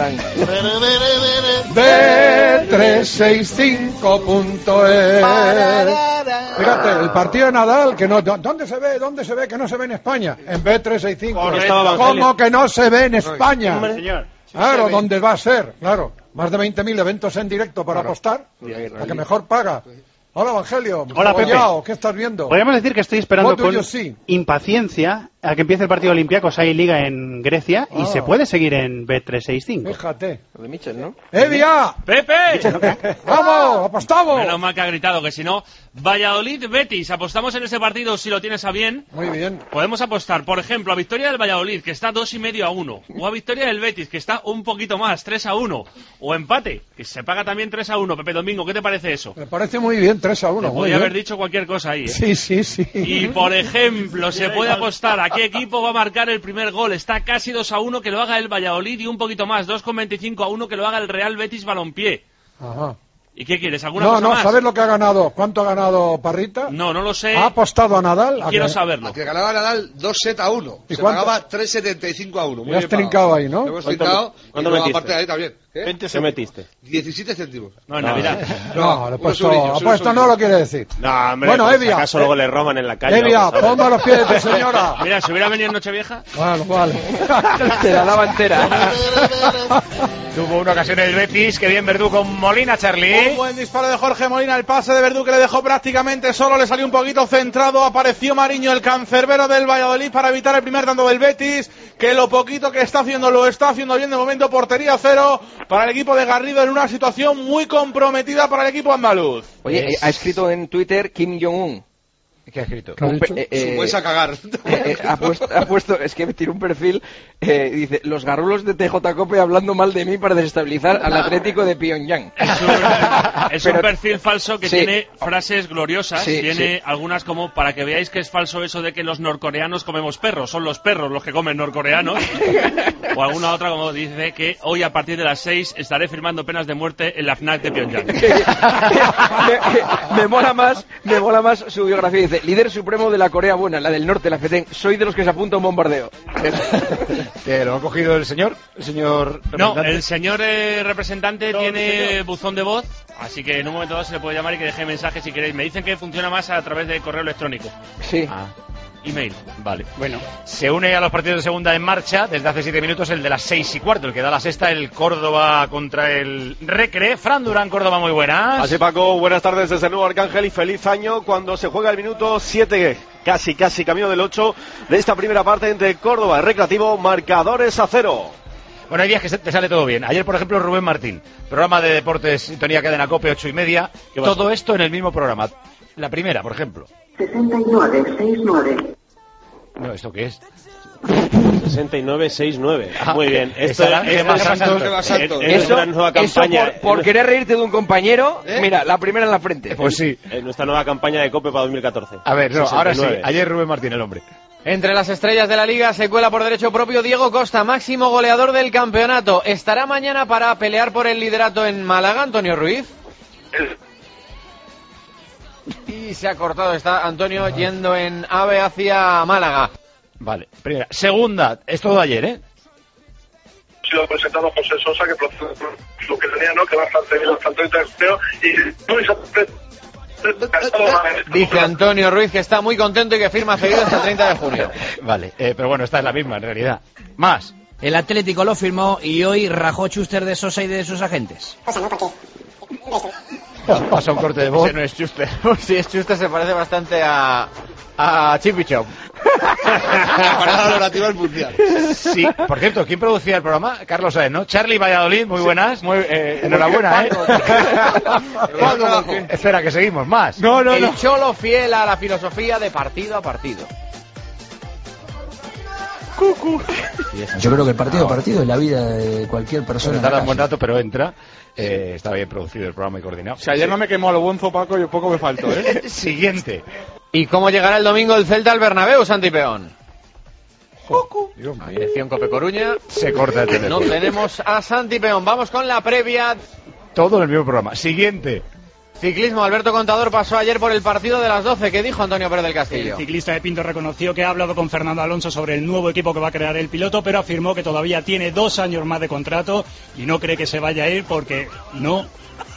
[SPEAKER 2] Bet365.es. Fíjate, el partido de Nadal, que no, ¿dónde se ve que no se ve en España? En Bet365. ¿Cómo que no se ve en España?
[SPEAKER 9] Señor.
[SPEAKER 2] Claro, ¿dónde va a ser? Claro, más de 20.000 eventos en directo para apostar. La que mejor paga. Hola, Evangelio.
[SPEAKER 9] Hola, Pepe.
[SPEAKER 2] ¿Qué estás viendo?
[SPEAKER 9] Podríamos decir que estoy esperando con impaciencia a que empiece el partido Olympiacos ahí Liga en Grecia y se puede seguir en Bet365.
[SPEAKER 2] Fíjate.
[SPEAKER 16] Lo de Michel, ¿no?
[SPEAKER 2] ¡Evia!
[SPEAKER 15] ¡Pepe!
[SPEAKER 2] ¡Vamos! ¡Apostamos!
[SPEAKER 15] Menos mal que ha gritado, que si no... Valladolid-Betis, apostamos en ese partido si lo tienes a bien.
[SPEAKER 2] Muy bien.
[SPEAKER 15] Podemos apostar, por ejemplo, a victoria del Valladolid, que está 2,5-1. O a victoria del Betis, que está un poquito más, 3-1. O empate, que se paga también 3-1. Pepe Domingo, ¿qué te parece eso?
[SPEAKER 2] Me parece muy bien, 3-1.
[SPEAKER 15] Podría haber dicho cualquier cosa ahí, ¿eh?
[SPEAKER 2] Sí.
[SPEAKER 15] Y, por ejemplo, se puede apostar a qué equipo va a marcar el primer gol. Está casi 2-1, que lo haga el Valladolid, y un poquito más, 2,25-1, que lo haga el Real Betis Balompié.
[SPEAKER 2] Ajá.
[SPEAKER 15] ¿Y qué quieres? ¿Alguna cosa más?
[SPEAKER 2] ¿Sabes lo que ha ganado? ¿Cuánto ha ganado Parrita?
[SPEAKER 15] No lo sé.
[SPEAKER 2] ¿Ha apostado a Nadal?
[SPEAKER 15] Quiero saberlo.
[SPEAKER 18] A que ganaba Nadal 2-1.
[SPEAKER 2] ¿Y
[SPEAKER 18] se
[SPEAKER 2] cuánto?
[SPEAKER 18] pagaba 3,75-1.
[SPEAKER 2] Muy has trincado ahí, ¿no?
[SPEAKER 18] Hemos trincado.
[SPEAKER 13] ¿Cuánto
[SPEAKER 18] y
[SPEAKER 13] metiste?
[SPEAKER 18] aparte de ahí también.
[SPEAKER 13] ¿Qué metiste?
[SPEAKER 18] 17 céntimos.
[SPEAKER 15] No, en Navidad.
[SPEAKER 2] No, apuesto no lo quiere decir.
[SPEAKER 13] No, hombre,
[SPEAKER 2] bueno,
[SPEAKER 13] pues,
[SPEAKER 2] Evia.
[SPEAKER 13] ¿acaso luego le roban en la calle?
[SPEAKER 2] Evia, ponga los pies de tu señora.
[SPEAKER 15] Mira, si hubiera venido en Nochevieja.
[SPEAKER 2] Vale.
[SPEAKER 16] Te la daba entera.
[SPEAKER 1] Tuvo una ocasión el Betis, que bien Verdú con Molina, Charlie.
[SPEAKER 3] Un buen disparo de Jorge Molina, el pase de Verdú que le dejó prácticamente solo, le salió un poquito centrado, apareció Mariño, el cancerbero del Valladolid, para evitar el primer tanto del Betis, que lo poquito que está haciendo lo está haciendo bien de momento. Portería cero para el equipo de Garrido en una situación muy comprometida para el equipo andaluz.
[SPEAKER 16] Oye, ha escrito en Twitter Kim Jong-un.
[SPEAKER 1] ¿Qué ha escrito?
[SPEAKER 18] Puedes a cagar.
[SPEAKER 16] Ha puesto, es que me tiró un perfil, dice, los garrulos de TJ Cope hablando mal de mí para desestabilizar al Atlético de Pyongyang.
[SPEAKER 15] Es un perfil falso que tiene frases gloriosas, tiene algunas como, para que veáis que es falso eso de que los norcoreanos comemos perros, son los perros los que comen norcoreanos, o alguna otra como dice que hoy a partir de las 6 estaré firmando penas de muerte en la FNAC de Pyongyang.
[SPEAKER 16] me mola más su biografía, dice, líder supremo de la Corea Buena, la del norte, la FETEN. Soy de los que se apunta a un bombardeo.
[SPEAKER 1] ¿Lo ha cogido el señor?
[SPEAKER 15] No, el señor representante tiene buzón de voz, así que en un momento dado se le puede llamar y que deje mensaje si queréis. Me dicen que funciona más a través de correo electrónico.
[SPEAKER 16] Sí.
[SPEAKER 15] Email.
[SPEAKER 1] Vale. Bueno, se une a los partidos de segunda en marcha desde hace 7 minutos el de las 6:15, el que da la sexta, el Córdoba contra el Recre. Fran Durán, Córdoba, muy buenas.
[SPEAKER 21] Así, Paco, buenas tardes desde el nuevo Arcángel y feliz año cuando se juega el minuto 7, casi camino del 8 de esta primera parte entre Córdoba y Recreativo, marcadores a 0.
[SPEAKER 1] Bueno, hay días que te sale todo bien. Ayer, por ejemplo, Rubén Martín, programa de deportes, sintonía cadena COPE, 8:30. Todo esto en el mismo programa. La primera, por ejemplo.
[SPEAKER 22] 6969.
[SPEAKER 1] No, ¿esto qué es?
[SPEAKER 13] 6969. Muy bien. Esto es
[SPEAKER 16] nuestra nueva campaña. Por querer reírte de un compañero, mira, la primera en la frente.
[SPEAKER 1] Pues sí.
[SPEAKER 13] Nuestra nueva campaña de COPE para 2014.
[SPEAKER 1] A ver, no, ahora sí. Ayer Rubén Martín, el hombre.
[SPEAKER 23] Entre las estrellas de la Liga se cuela por derecho propio Diego Costa, máximo goleador del campeonato. ¿Estará mañana para pelear por el liderato en Málaga, Antonio Ruiz? Y se ha cortado, está Antonio yendo en AVE hacia Málaga.
[SPEAKER 1] Vale, primera. Segunda, es todo ayer, ¿eh?
[SPEAKER 24] Lo ha presentado José Sosa, que lo que tenía, ¿no? Que bastante bien, bastante interesante. Y
[SPEAKER 23] dice Antonio Ruiz que está muy contento y que firma cedido hasta el 30 de junio.
[SPEAKER 1] Vale, pero bueno, esta es la misma en realidad. Más.
[SPEAKER 25] El Atlético lo firmó y hoy rajó Schuster de Sosa y de sus agentes.
[SPEAKER 1] Pasa un corte de voz.
[SPEAKER 23] Ese no es Schuster. Si es Schuster se parece bastante a Chippy Chop.
[SPEAKER 18] Para la valorativa del mundial.
[SPEAKER 1] Sí, por cierto, ¿quién producía el programa? Carlos Saez, ¿no? Charlie Valladolid, muy buenas. Enhorabuena, ¿eh? Espera, que seguimos. Más.
[SPEAKER 23] El Cholo fiel a la filosofía de partido a partido.
[SPEAKER 25] Yo creo que el partido a partido es la vida de cualquier persona.
[SPEAKER 1] Tarda un buen rato, pero entra. Está bien producido el programa y coordinado.
[SPEAKER 3] Si ayer no me quemó a lo bonzo, Paco, yo poco me faltó, ¿eh?
[SPEAKER 1] Siguiente.
[SPEAKER 23] ¿Y cómo llegará el domingo el Celta al Bernabéu, Santi Peón? Dirección Cope Coruña.
[SPEAKER 1] Se corta el teléfono.
[SPEAKER 23] No tenemos a Santi Peón. Vamos con la previa.
[SPEAKER 1] Todo en el mismo programa. Siguiente.
[SPEAKER 23] Ciclismo, Alberto Contador pasó ayer por el partido de las 12. ¿Qué dijo Antonio Pérez del Castillo?
[SPEAKER 4] El ciclista de Pinto reconoció que ha hablado con Fernando Alonso sobre el nuevo equipo que va a crear el piloto, pero afirmó que todavía tiene 2 años más de contrato y no cree que se vaya a ir porque no...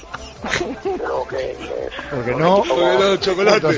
[SPEAKER 2] Porque no, chocolate.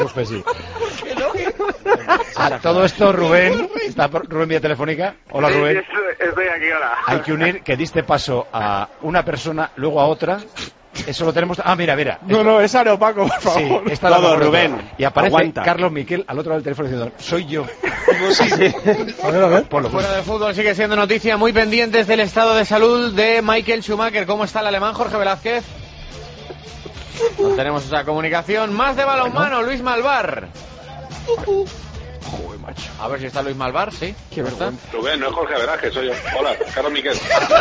[SPEAKER 2] A todo esto, Rubén, ¿está Rubén vía telefónica? Hola, Rubén.
[SPEAKER 24] Estoy aquí, hola.
[SPEAKER 2] Hay que unir que diste paso a una persona, luego a otra. Eso lo tenemos. Ah, mira.
[SPEAKER 3] No, es Areopaco, por favor.
[SPEAKER 2] Sí, está todo, Rubén. Y aparece aguanta. Carlos Miquel al otro lado del teléfono diciendo: soy yo.
[SPEAKER 23] A ver. Fuera del fútbol sigue siendo noticia, muy pendientes del estado de salud de Michael Schumacher. ¿Cómo está el alemán, Jorge Velázquez? No tenemos esa comunicación. Más de balonmano, Luis Malvar. Joder, macho. A ver si está Luis Malvar, sí. ¿Quién está?
[SPEAKER 24] Rubén, no es Jorge Velázquez, soy yo. Hola, Carlos Miquel.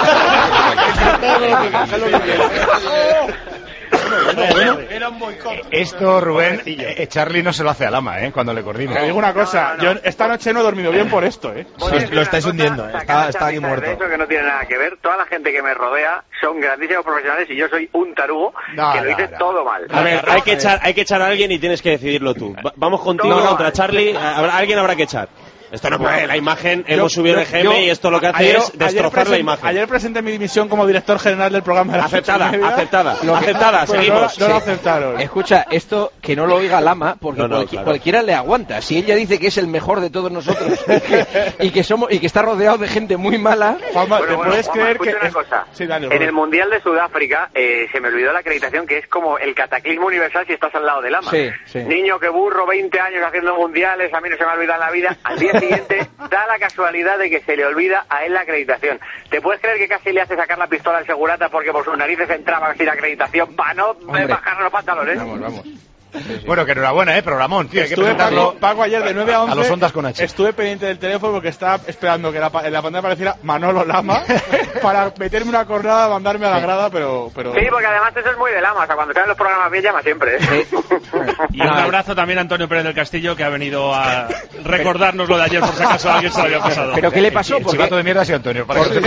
[SPEAKER 2] Bueno, era un boicot. Esto, Rubén, Charlie no se lo hace al ama, cuando le coordina.
[SPEAKER 3] Te digo una cosa, yo esta noche no he dormido bien por esto,
[SPEAKER 24] Lo estáis hundiendo, está aquí muerto. Eso que no tiene nada que ver, toda la gente que me rodea son grandísimos profesionales y yo soy un tarugo que lo dice todo mal.
[SPEAKER 13] A ver, hay que echar a alguien y tienes que decidirlo tú. Vamos contigo contra Charlie, alguien habrá que echar. Esto no puede, la imagen, hemos subido el GM y esto lo que hace es destrozar la imagen.
[SPEAKER 3] Ayer presenté mi dimisión como director general del programa de la
[SPEAKER 13] aceptada, seguimos.
[SPEAKER 3] No lo aceptaron.
[SPEAKER 16] Escucha, esto que no lo oiga Lama, porque cualquiera le aguanta. Si ella dice que es el mejor de todos nosotros y que está rodeado de gente muy mala.
[SPEAKER 3] Juanma, ¿te puedes creer que
[SPEAKER 24] una cosa? Sí, dale, en el Mundial de Sudáfrica se me olvidó la acreditación, que es como el cataclismo universal si estás al lado de Lama.
[SPEAKER 16] Sí.
[SPEAKER 24] Niño que burro, 20 años haciendo mundiales, a mí no se me ha olvidado en la vida. Al día siguiente da la casualidad de que se le olvida a él la acreditación. ¿Te puedes creer que casi le hace sacar la pistola al segurata porque por sus narices entraba sin acreditación para no bajar los pantalones?
[SPEAKER 16] Vamos.
[SPEAKER 2] Sí. Bueno, que enhorabuena, programón, tío. Hay que presentarlo.
[SPEAKER 3] Pago ayer de 9 a 11.
[SPEAKER 2] A los Ondas con H.
[SPEAKER 3] Estuve pendiente del teléfono porque estaba esperando que en la pantalla apareciera Manolo Lama para meterme una cornada, mandarme a la grada, pero...
[SPEAKER 24] Sí, porque además eso es muy de Lama. O sea, cuando salen los programas bien llama siempre.
[SPEAKER 15] Y un abrazo también a Antonio Pérez del Castillo, que ha venido a recordarnos lo de ayer, por si acaso alguien se lo había pasado.
[SPEAKER 2] ¿Pero qué le pasó? El chivato de mierda ha sido Antonio.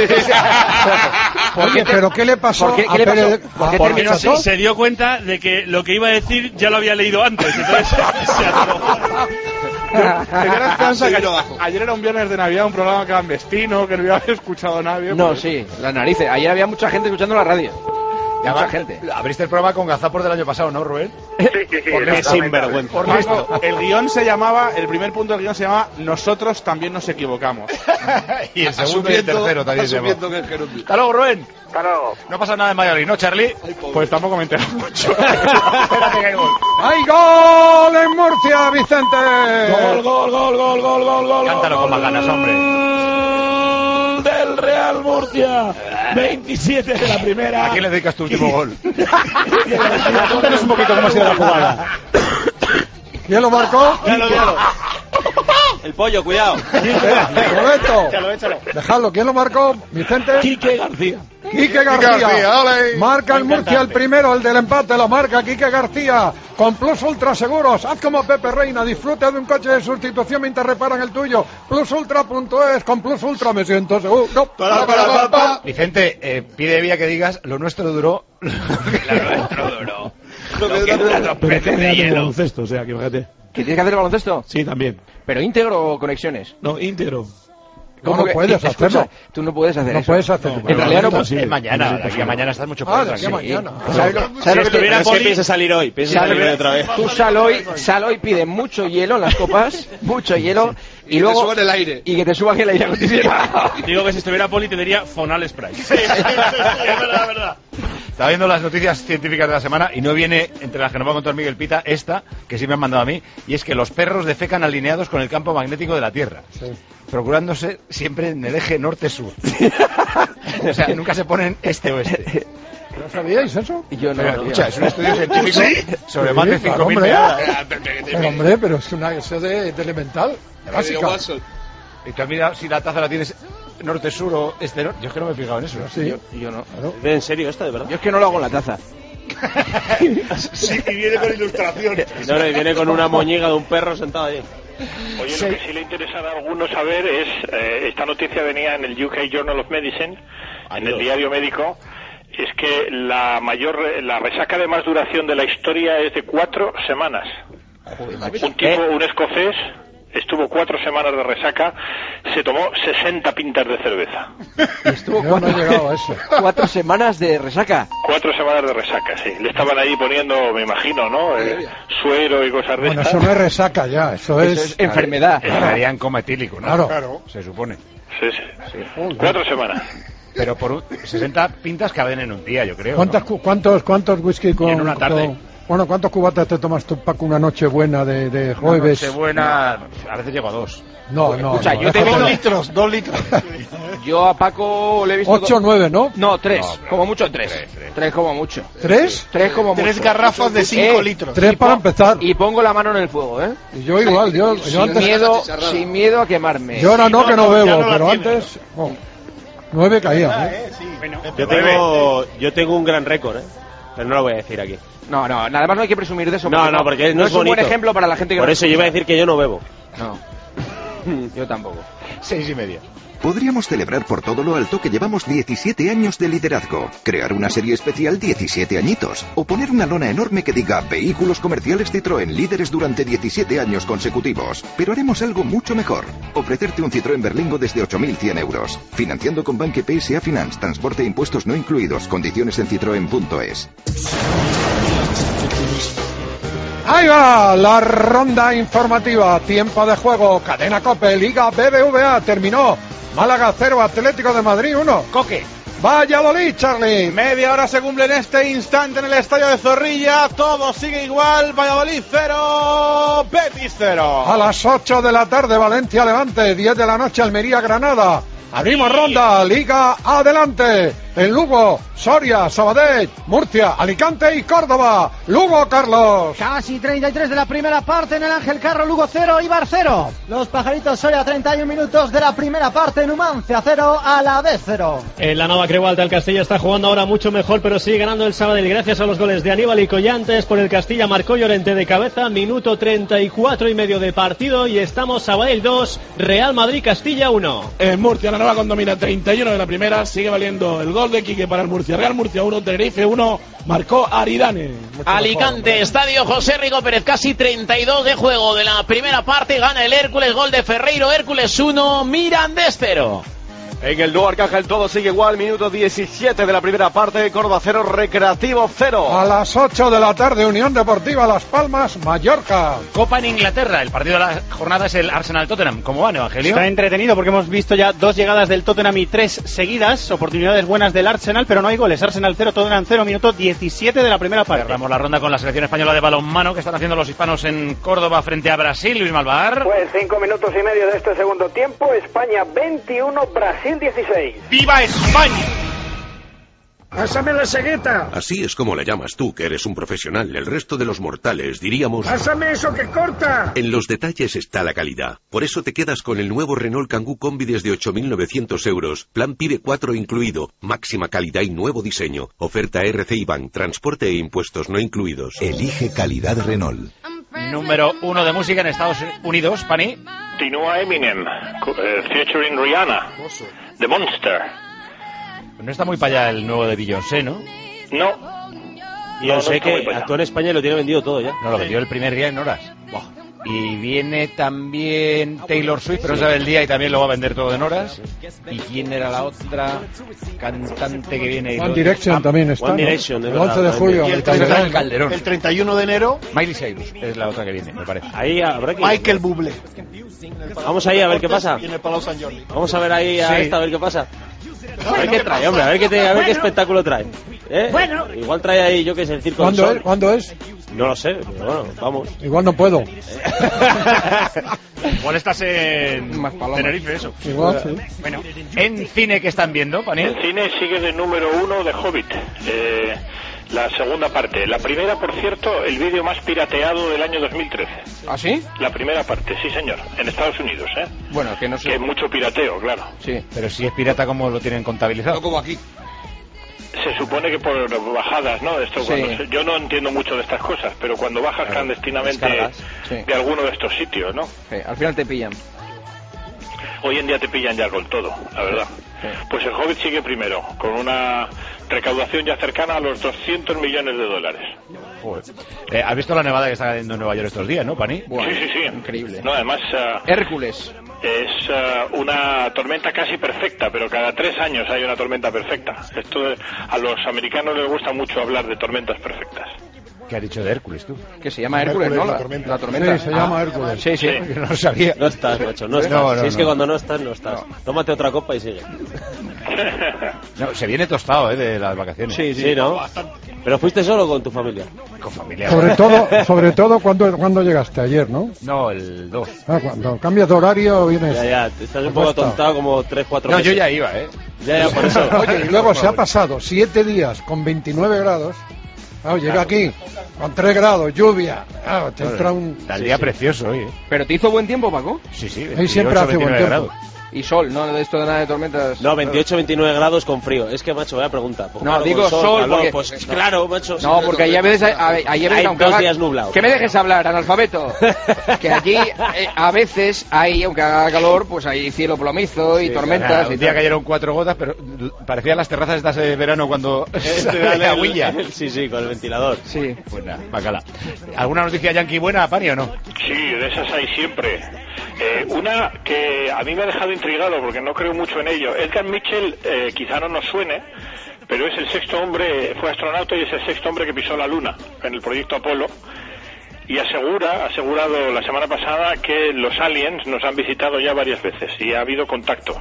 [SPEAKER 2] ¿Pero qué le pasó?
[SPEAKER 15] Porque se dio cuenta de que lo que iba a decir ya lo había leído antes, entonces se atoró.
[SPEAKER 3] Ayer era un viernes de Navidad, un programa clandestino que no había escuchado nadie.
[SPEAKER 16] No, sí, las narices. Ayer había mucha gente escuchando la radio. Mucha gente.
[SPEAKER 2] Abriste el programa con gazapos del año pasado, ¿no, Rubén?
[SPEAKER 24] Sí.
[SPEAKER 3] Qué sinvergüenza. Por listo. El primer punto del guión se llamaba Nosotros también nos equivocamos.
[SPEAKER 2] Y el segundo y el tercero también se llama. Hasta luego, Rubén.
[SPEAKER 24] Hasta luego.
[SPEAKER 2] No pasa nada en Valladolid, ¿no, Charlie?
[SPEAKER 3] Pues tampoco me entero mucho.
[SPEAKER 2] Espérate que hay gol. ¡Hay gol en Murcia, Vicente!
[SPEAKER 7] Gol.
[SPEAKER 2] Cántalo con más ganas, hombre.
[SPEAKER 7] Del Real Murcia. 27 de la primera.
[SPEAKER 2] ¿A quién le dedicas tu último gol?
[SPEAKER 7] Cuéntanos un poquito cómo ha sido la jugada.
[SPEAKER 2] ¿Quién lo marcó?
[SPEAKER 13] Claro. El pollo, cuidado.
[SPEAKER 2] Roberto. Échalo. Dejadlo. ¿Quién lo marcó? Vicente.
[SPEAKER 7] Quique García.
[SPEAKER 2] Marca el Murcia el primero, el del empate, lo marca Quique García. Con Plus Ultra Seguros, haz como Pepe Reina, disfruta de un coche de sustitución mientras reparan el tuyo. Plusultra.es, con Plus Ultra me siento seguro. Vicente, pide vía que digas, lo nuestro duró.
[SPEAKER 16] Lo que dura
[SPEAKER 7] los peces de hielo. Baloncesto, o sea, que fíjate.
[SPEAKER 16] ¿Que tienes que hacer el baloncesto?
[SPEAKER 7] Sí, también.
[SPEAKER 16] ¿Pero íntegro o conexiones?
[SPEAKER 7] No, íntegro.
[SPEAKER 2] ¿Cómo no puedes hacerlo?
[SPEAKER 16] Tú no puedes hacer eso.
[SPEAKER 2] No puedes hacerlo.
[SPEAKER 16] En realidad no.
[SPEAKER 2] Es mañana. De aquí a mañana estás mucho peor.
[SPEAKER 16] De aquí a mañana.
[SPEAKER 13] ¿Sabes lo que piensas salir hoy? Piensas salir otra vez.
[SPEAKER 16] Tú sal hoy, pide mucho hielo en las copas, mucho hielo, y luego...
[SPEAKER 18] te suban el aire.
[SPEAKER 16] Y que te suban el aire acondicionado.
[SPEAKER 15] Digo que si estuviera Poli te diría Fonal Spray. Sí, es verdad.
[SPEAKER 2] Estaba viendo las noticias científicas de la semana y no viene, entre las que nos va a contar Miguel Pita, esta, que sí me han mandado a mí, y es que los perros defecan alineados con el campo magnético de la Tierra, procurándose siempre en el eje norte-sur. O sea, nunca se ponen este-oeste. ¿No sabíais eso?
[SPEAKER 16] Yo no.
[SPEAKER 2] Pero, escucha, es un estudio científico sobre más de 5.000
[SPEAKER 16] medallas.
[SPEAKER 2] Hombre, pero es eso de elemental, de básica. Y tú has mirado si la taza la tienes norte-sur o este-norte. Yo es que no me he fijado en eso.
[SPEAKER 16] Sí. Yo no.
[SPEAKER 13] Claro. ¿En serio esto, de verdad?
[SPEAKER 16] Yo es que no lo hago en la taza.
[SPEAKER 2] Sí, y viene con ilustraciones.
[SPEAKER 13] No, y viene con una moñiga de un perro sentado ahí.
[SPEAKER 17] Oye, lo que sí le interesará a algunos saber es, esta noticia venía en el UK Journal of Medicine, en el diario médico, es que la resaca de más duración de la historia es de 4 semanas. Un escocés estuvo 4 semanas de resaca, se tomó 60 pintas de cerveza.
[SPEAKER 16] Estuvo
[SPEAKER 2] no he llegado a eso.
[SPEAKER 16] 4 semanas de resaca.
[SPEAKER 17] 4 semanas de resaca, sí. Le estaban ahí poniendo, me imagino, ¿no? Suero y cosas de estas.
[SPEAKER 2] Eso no es resaca ya, eso es
[SPEAKER 16] enfermedad.
[SPEAKER 1] Estaría en coma etílico, ¿no?
[SPEAKER 2] Claro.
[SPEAKER 1] Se supone.
[SPEAKER 17] Sí. 4 semanas.
[SPEAKER 1] Pero por 60 pintas caben en un día, yo creo.
[SPEAKER 2] ¿Cuántos whisky con...?
[SPEAKER 1] En una tarde.
[SPEAKER 2] Bueno, ¿cuántos cubatas te tomas tú, Paco, una noche buena de jueves?
[SPEAKER 1] Una noche buena, a veces llego a 2.
[SPEAKER 2] No.
[SPEAKER 16] Escucha, yo tengo
[SPEAKER 11] 2 litros.
[SPEAKER 16] Yo a Paco le he visto...
[SPEAKER 2] 8 o 9, ¿no?
[SPEAKER 16] No, 3. Como mucho 3. 3 como mucho.
[SPEAKER 2] ¿3?
[SPEAKER 16] 3 como mucho.
[SPEAKER 11] 3 garrafas de 5 litros.
[SPEAKER 2] 3 para empezar.
[SPEAKER 16] Y pongo la mano en el fuego, ¿eh?
[SPEAKER 2] Y yo igual, yo antes...
[SPEAKER 16] Sin miedo a quemarme.
[SPEAKER 2] Yo ahora no, que no bebo, pero antes... 9 caía,
[SPEAKER 13] Yo tengo un gran récord, pero no lo voy a decir aquí.
[SPEAKER 16] No, nada más no hay que presumir de eso.
[SPEAKER 13] Porque no es
[SPEAKER 16] un buen ejemplo para la gente que
[SPEAKER 13] Por eso yo iba a decir que yo no bebo.
[SPEAKER 16] No, yo tampoco.
[SPEAKER 1] 6:30.
[SPEAKER 5] Podríamos celebrar por todo lo alto que llevamos 17 años de liderazgo, crear una serie especial 17 añitos, o poner una lona enorme que diga Vehículos Comerciales Citroën líderes durante 17 años consecutivos. Pero haremos algo mucho mejor, ofrecerte un Citroën Berlingo desde 8.100 euros, financiando con Banque PSA Finance, transporte e impuestos no incluidos, condiciones en citroen.es.
[SPEAKER 2] Ahí va la ronda informativa, tiempo de juego, Cadena COPE, Liga BBVA, terminó. Málaga 0, Atlético de Madrid 1.
[SPEAKER 1] Coque.
[SPEAKER 2] Valladolid, Charlie.
[SPEAKER 3] Media hora se cumple en este instante en el estadio de Zorrilla. Todo sigue igual. Valladolid 0, Betis 0.
[SPEAKER 2] A las 8 de la tarde, Valencia Levante. 10 de la noche, Almería Granada. Abrimos ronda, Liga adelante. En Lugo, Soria, Sabadell, Murcia, Alicante y Córdoba. Lugo, Carlos.
[SPEAKER 12] Casi 33 de la primera parte en el Ángel Carro, Lugo 0, Eibar 0. Los Pajaritos Soria, 31 minutos de la primera parte, Numancia 0, Alavés 0.
[SPEAKER 6] En la Nova Creualta el Castilla está jugando ahora mucho mejor, pero sigue ganando el Sabadell gracias a los goles de Aníbal y Collantes. Por el Castilla marcó Llorente de cabeza, minuto 34 y medio de partido y estamos Sabadell 2, Real Madrid Castilla 1.
[SPEAKER 7] En Murcia la Nova condomina 31 de la primera, sigue valiendo el gol de Quique para el Murcia. Real Murcia 1, Tenerife 1, marcó Aridane.
[SPEAKER 8] Alicante, Estadio José Rico Pérez, casi 32 de juego de la primera parte, gana el Hércules, gol de Ferreiro, Hércules 1, Mirandés 0.
[SPEAKER 21] En el Nuevo Arcángel todo sigue igual, minuto 17 de la primera parte, Córdoba 0, Recreativo 0.
[SPEAKER 2] A las 8 de la tarde, Unión Deportiva Las Palmas, Mallorca.
[SPEAKER 1] Copa en Inglaterra, el partido de la jornada es el Arsenal-Tottenham. ¿Cómo van, Evangelio?
[SPEAKER 9] Está entretenido porque hemos visto ya 2 llegadas del Tottenham y 3 seguidas, oportunidades buenas del Arsenal, pero no hay goles. Arsenal 0, Tottenham 0, minuto 17 de la primera parte.
[SPEAKER 1] Cerramos la ronda con la selección española de balonmano que están haciendo los hispanos en Córdoba frente a Brasil. Luis Malvar.
[SPEAKER 24] Pues 5 minutos y medio de este segundo tiempo, España 21, Brasil 16.
[SPEAKER 11] ¡Viva España!
[SPEAKER 14] ¡Pásame la cegueta!
[SPEAKER 20] Así es como la llamas tú, que eres un profesional. El resto de los mortales diríamos...
[SPEAKER 14] ¡Pásame eso que corta!
[SPEAKER 20] En los detalles está la calidad. Por eso te quedas con el nuevo Renault Kangoo Combi desde 8.900 euros. Plan PIBE 4 incluido. Máxima calidad y nuevo diseño. Oferta RC y Bank. Transporte e impuestos no incluidos.
[SPEAKER 5] Elige calidad Renault.
[SPEAKER 1] Número 1 de música en Estados Unidos, Pani.
[SPEAKER 17] Continúa Eminem, featuring Rihanna, The Monster.
[SPEAKER 1] No está muy para allá el nuevo de Beyoncé, ¿no?
[SPEAKER 17] No.
[SPEAKER 13] Beyoncé que actúa en España y lo tiene vendido todo ya.
[SPEAKER 1] No, lo vendió el primer día en horas. Y viene también Taylor Swift, pero no sabe el día y también lo va a vender todo en horas. ¿Y quién era la otra cantante que viene?
[SPEAKER 2] One Direction también está,
[SPEAKER 13] One Direction,
[SPEAKER 2] el 11 de julio.
[SPEAKER 11] Y el
[SPEAKER 1] Calderón.
[SPEAKER 11] El 31 de enero.
[SPEAKER 1] Miley Cyrus es la otra que viene, me parece.
[SPEAKER 13] Ahí habrá que...
[SPEAKER 11] Michael Bublé.
[SPEAKER 13] Vamos ahí a ver qué pasa.
[SPEAKER 11] Viene para los San Jordi.
[SPEAKER 13] Vamos a ver ahí a esta a ver qué pasa. A ver qué trae, hombre, a ver qué espectáculo trae.
[SPEAKER 14] Bueno.
[SPEAKER 13] Igual trae ahí, yo qué sé, el circo del
[SPEAKER 2] ¿Cuándo
[SPEAKER 13] sol.
[SPEAKER 2] es? ¿Cuándo es?
[SPEAKER 13] No lo sé, pero bueno, vamos.
[SPEAKER 2] Igual no puedo.
[SPEAKER 1] Igual estás en Tenerife, eso.
[SPEAKER 2] Igual, sí.
[SPEAKER 1] Bueno, en cine, ¿qué están viendo, Pani?
[SPEAKER 17] En cine sigue de número 1 de Hobbit. La segunda parte. La primera, por cierto, el vídeo más pirateado del año 2013.
[SPEAKER 16] ¿Ah, sí?
[SPEAKER 17] La primera parte, sí señor, en Estados Unidos, ¿eh?
[SPEAKER 16] Bueno, que no sé.
[SPEAKER 17] Que hay mucho pirateo, claro.
[SPEAKER 16] Sí.
[SPEAKER 1] Pero si es pirata, ¿cómo lo tienen contabilizado?
[SPEAKER 16] No como aquí.
[SPEAKER 17] Se supone que por bajadas, ¿no? Esto,
[SPEAKER 16] Sí.
[SPEAKER 17] yo no entiendo mucho de estas cosas, pero cuando bajas clandestinamente
[SPEAKER 16] sí.
[SPEAKER 17] de alguno de estos sitios, ¿no?
[SPEAKER 16] Sí, al final te pillan.
[SPEAKER 17] Hoy en día te pillan ya con todo, la verdad.
[SPEAKER 16] Sí.
[SPEAKER 17] Pues el Hobbit sigue primero, con una recaudación ya cercana a los 200 millones de dólares.
[SPEAKER 1] ¿Has visto la nevada que está cayendo en Nueva York estos días, no, Pani?
[SPEAKER 17] Sí.
[SPEAKER 16] Increíble.
[SPEAKER 17] No, además...
[SPEAKER 16] Hércules.
[SPEAKER 17] Es una tormenta casi perfecta, pero cada 3 años hay una tormenta perfecta. Esto a los americanos les gusta mucho hablar de tormentas perfectas.
[SPEAKER 1] ¿Qué has dicho de Hércules, tú?
[SPEAKER 16] Que se llama Hércules, ¿no? La tormenta.
[SPEAKER 2] Sí, se llama Hércules.
[SPEAKER 16] Sí.
[SPEAKER 1] No lo sabía.
[SPEAKER 4] No estás, macho, no estás. Si es que cuando no estás, no estás. Tómate otra copa y sigue.
[SPEAKER 1] No, se viene tostado, de las vacaciones.
[SPEAKER 4] Sí, ¿no? ¿Pero fuiste solo o con tu familia?
[SPEAKER 1] Con familia.
[SPEAKER 2] Sobre todo cuando llegaste ayer, ¿no?
[SPEAKER 1] No, el 2.
[SPEAKER 2] Cuando cambias de horario vienes...
[SPEAKER 4] Ya, estás un poco tontado como 3-4 meses.
[SPEAKER 1] No, yo ya iba,
[SPEAKER 4] Ya, por eso.
[SPEAKER 2] Oye, y luego se ha pasado 7 días con 29 grados. Llega aquí con 3 grados, lluvia. Te entra un...
[SPEAKER 1] Día precioso hoy,
[SPEAKER 16] ¿Pero te hizo buen tiempo, Paco?
[SPEAKER 1] Sí, 28,
[SPEAKER 2] ahí siempre hace buen tiempo.
[SPEAKER 1] Grados.
[SPEAKER 16] Y sol, no de esto de nada de tormentas.
[SPEAKER 4] No, 28-29 grados con frío. Es que, macho, vaya pregunta.
[SPEAKER 16] No, claro, digo sol,
[SPEAKER 4] calor,
[SPEAKER 16] porque...
[SPEAKER 4] Pues claro, macho.
[SPEAKER 16] No, porque hay a veces... Hay
[SPEAKER 4] 2 días nublados.
[SPEAKER 16] Que me dejes hablar, analfabeto. Que allí, a veces, aunque haga calor, pues hay cielo plomizo y tormentas.
[SPEAKER 1] Un día cayeron 4 gotas, pero parecían las terrazas estas de verano cuando...
[SPEAKER 4] de agüilla. Sí, con el ventilador.
[SPEAKER 16] Sí.
[SPEAKER 1] Pues nada, bacala. ¿Alguna noticia yankee buena, Pani, o no?
[SPEAKER 17] Sí, de esas hay siempre. Una que a mí me ha dejado intrigado porque no creo mucho en ello. Edgar Mitchell quizá no nos suene, pero es el 6º hombre, fue astronauta y es el 6º hombre que pisó la Luna en el proyecto Apolo. Y ha asegurado la semana pasada que los aliens nos han visitado ya varias veces y ha habido contacto.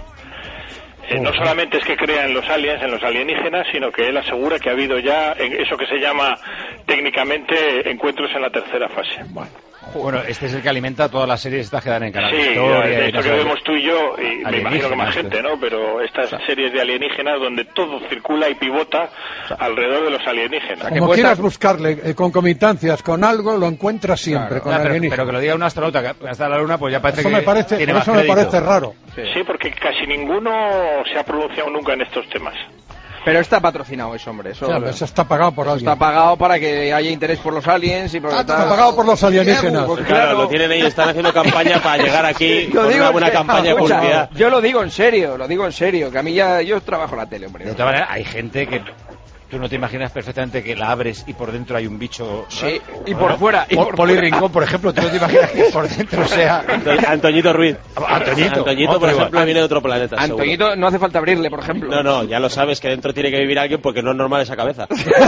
[SPEAKER 17] No solamente es que crea en los aliens, en los alienígenas, sino que él asegura que ha habido ya eso que se llama técnicamente encuentros en la tercera fase.
[SPEAKER 1] Bueno, este es el que alimenta todas las series estas que dan en Canal
[SPEAKER 17] Historia. Esto que vemos tú y yo, y me imagino que más gente, ¿no? Pero estas series de alienígenas donde todo circula y pivota alrededor de los alienígenas.
[SPEAKER 2] Como quieras buscarle concomitancias con algo, lo encuentras siempre con alienígenas.
[SPEAKER 1] Pero que lo diga un astronauta que hasta la Luna, pues ya parece tiene
[SPEAKER 2] eso me parece raro.
[SPEAKER 17] Sí, porque casi ninguno se ha pronunciado nunca en estos temas.
[SPEAKER 16] Pero está patrocinado eso, hombre. Eso
[SPEAKER 2] está pagado por alguien.
[SPEAKER 16] Está pagado para que haya interés por los aliens y por...
[SPEAKER 2] Está pagado por los alienígenas.
[SPEAKER 4] Pues claro, lo tienen ellos, están haciendo campaña para llegar aquí con una buena campaña de publicidad.
[SPEAKER 16] Yo lo digo en serio, que a mí yo trabajo en la tele, hombre.
[SPEAKER 1] De todas maneras, hay gente que... Tú no te imaginas perfectamente que la abres y por dentro hay un bicho...
[SPEAKER 16] Sí, y por fuera...
[SPEAKER 1] Poli Rincón, por ejemplo, tú no te imaginas que por dentro sea...
[SPEAKER 4] Antoñito Ruiz.
[SPEAKER 1] Antoñito,
[SPEAKER 4] por ejemplo, viene de otro planeta.
[SPEAKER 16] Antoñito
[SPEAKER 4] seguro.
[SPEAKER 16] No hace falta abrirle, por ejemplo.
[SPEAKER 4] No, ya lo sabes que dentro tiene que vivir alguien porque no es normal esa cabeza.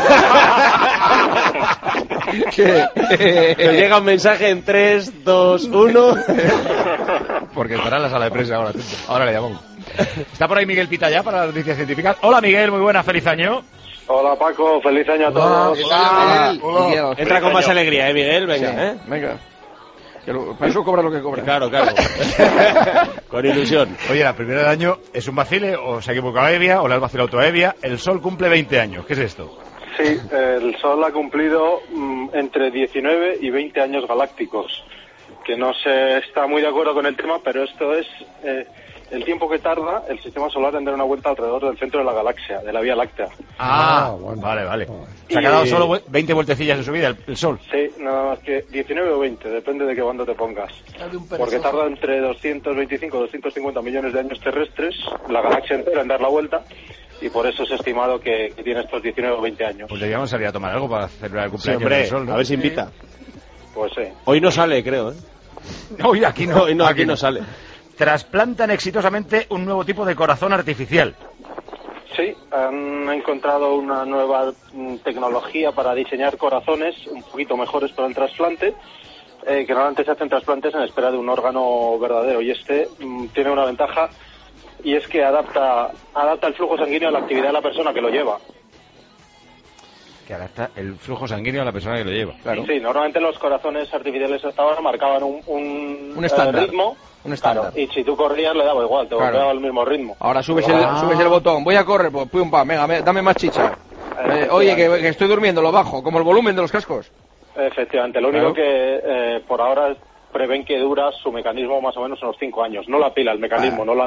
[SPEAKER 4] Nos llega un mensaje en 3, 2, 1...
[SPEAKER 1] Porque estará en la sala de prensa ahora. Ahora le llamamos. Está por ahí Miguel Pita ya para las noticias científicas. Hola Miguel, muy buena, feliz año.
[SPEAKER 10] Hola Paco, feliz año a todos.
[SPEAKER 16] Hola.
[SPEAKER 4] Entra con más alegría, Miguel, venga,
[SPEAKER 16] sí. Venga. Para eso cobra lo que cobra.
[SPEAKER 4] Claro. Con ilusión.
[SPEAKER 1] Oye, la primera del año, ¿es un vacile o se ha equivocado Evia o la has vacilado tú a Evia? El Sol cumple 20 años, ¿qué es esto?
[SPEAKER 10] Sí, el Sol ha cumplido entre 19 y 20 años galácticos, que no se está muy de acuerdo con el tema, pero esto es el tiempo que tarda el sistema solar en dar una vuelta alrededor del centro de la galaxia, de la Vía Láctea.
[SPEAKER 1] Bueno. Vale. Se ha quedado solo 20 vueltecillas en su vida el Sol.
[SPEAKER 10] Sí, nada más que 19 o 20, depende de qué bando te pongas. Porque tarda entre 225 y 250 millones de años terrestres, la galaxia entera en dar la vuelta, y por eso es estimado que tiene estos 19 o 20 años.
[SPEAKER 1] Pues deberíamos salir a tomar algo para celebrar el cumpleaños del Sol, ¿no?
[SPEAKER 4] A ver si invita.
[SPEAKER 10] Pues sí.
[SPEAKER 4] Hoy no sale, creo, ¿eh?
[SPEAKER 1] Hoy aquí no.
[SPEAKER 4] Aquí no sale.
[SPEAKER 1] Trasplantan exitosamente un nuevo tipo de corazón artificial.
[SPEAKER 10] Sí, han encontrado una nueva tecnología para diseñar corazones un poquito mejores para el trasplante, que normalmente se hacen trasplantes en espera de un órgano verdadero, y este tiene una ventaja, y es que adapta el flujo sanguíneo a la actividad de la persona que lo lleva.
[SPEAKER 1] Que adapta el flujo sanguíneo a la persona que lo lleva.
[SPEAKER 10] Claro. Sí, normalmente los corazones artificiales hasta ahora marcaban un
[SPEAKER 16] estándar.
[SPEAKER 10] ritmo.
[SPEAKER 16] Un estándar.
[SPEAKER 10] Claro, y si tú corrías le daba igual, te volvía al mismo ritmo.
[SPEAKER 16] Ahora subes el botón, voy a correr, pues pum pam, venga, dame más chicha. Oye, que estoy durmiendo, lo bajo, como el volumen de los cascos.
[SPEAKER 10] Efectivamente, lo único que por ahora prevén que dura su mecanismo más o menos unos 5 años. No la pila, el mecanismo, no lo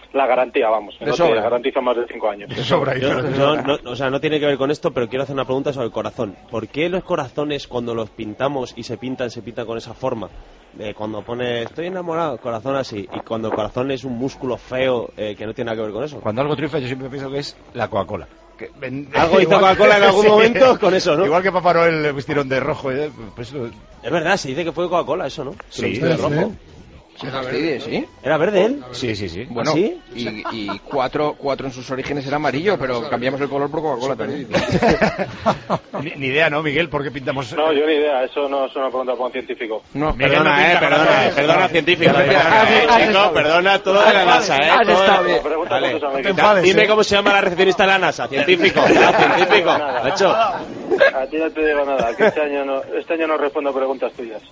[SPEAKER 10] la garantía, vamos, que no te garantiza más de 5 años.
[SPEAKER 4] No tiene que ver con esto, pero quiero hacer una pregunta sobre el corazón. ¿Por qué los corazones, cuando los pintamos y se pintan con esa forma? Cuando pone estoy enamorado, corazón así, y cuando el corazón es un músculo feo que no tiene nada que ver con eso.
[SPEAKER 1] Cuando algo triunfa, yo siempre pienso que es la Coca-Cola.
[SPEAKER 4] Algo hizo Coca-Cola en algún momento con eso, ¿no?
[SPEAKER 1] Igual que Papá Noel vistieron de rojo. Pues,
[SPEAKER 4] es verdad, se dice que fue Coca-Cola, eso, ¿no?
[SPEAKER 1] Sí,
[SPEAKER 4] de rojo.
[SPEAKER 16] ¿Sí?
[SPEAKER 4] ¿Era verde él?
[SPEAKER 1] Sí.
[SPEAKER 16] Bueno,
[SPEAKER 4] ¿sí?
[SPEAKER 16] Y cuatro en sus orígenes era amarillo, pero cambiamos el color por Coca-Cola también.
[SPEAKER 1] Ni idea, ¿no, Miguel? ¿Por qué pintamos...?
[SPEAKER 10] No, yo ni idea, eso no es una pregunta para un científico.
[SPEAKER 16] No,
[SPEAKER 4] perdona, científico. Perdona todo de la NASA,
[SPEAKER 16] Has estado bien.
[SPEAKER 4] Dime cómo se llama la recepcionista de la NASA, científico. Científico, hecho.
[SPEAKER 10] A ti no te digo nada, que este año no respondo a preguntas tuyas.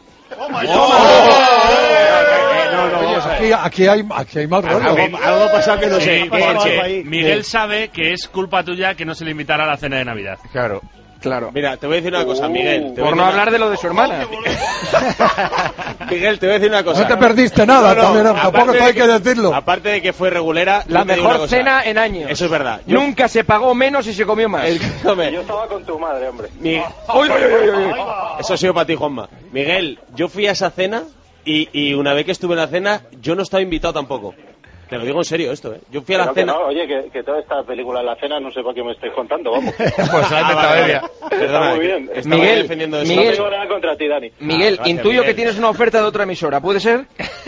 [SPEAKER 2] Aquí hay mal rollo.
[SPEAKER 4] Algo pasa que no sé.
[SPEAKER 15] Miguel sabe que es culpa tuya que no se le invitara a la cena de Navidad.
[SPEAKER 16] Claro.
[SPEAKER 4] Mira, te voy a decir una cosa, Miguel.
[SPEAKER 16] Por no hablar de lo de su hermana.
[SPEAKER 4] Miguel, te voy a decir una cosa.
[SPEAKER 2] No te perdiste nada, tampoco hay que decirlo.
[SPEAKER 4] Aparte de que fue regulera,
[SPEAKER 16] la mejor cena en años.
[SPEAKER 4] Eso es verdad.
[SPEAKER 16] Nunca se pagó menos y se comió más.
[SPEAKER 10] Yo estaba con tu madre, hombre.
[SPEAKER 4] Eso ha sido para ti, Juanma. Miguel, yo fui a esa cena y una vez que estuve en la cena, yo no estaba invitado tampoco. Te lo digo en serio esto, ¿eh? Yo fui a la cena...
[SPEAKER 10] que toda esta película en la cena no sé para qué me estáis contando, vamos.
[SPEAKER 1] Pues la inventado
[SPEAKER 10] Perdona, muy bien.
[SPEAKER 16] Miguel,
[SPEAKER 10] no tengo nada contra ti, Dani.
[SPEAKER 16] Miguel, gracias, intuyo que tienes una oferta de otra emisora, ¿puede ser?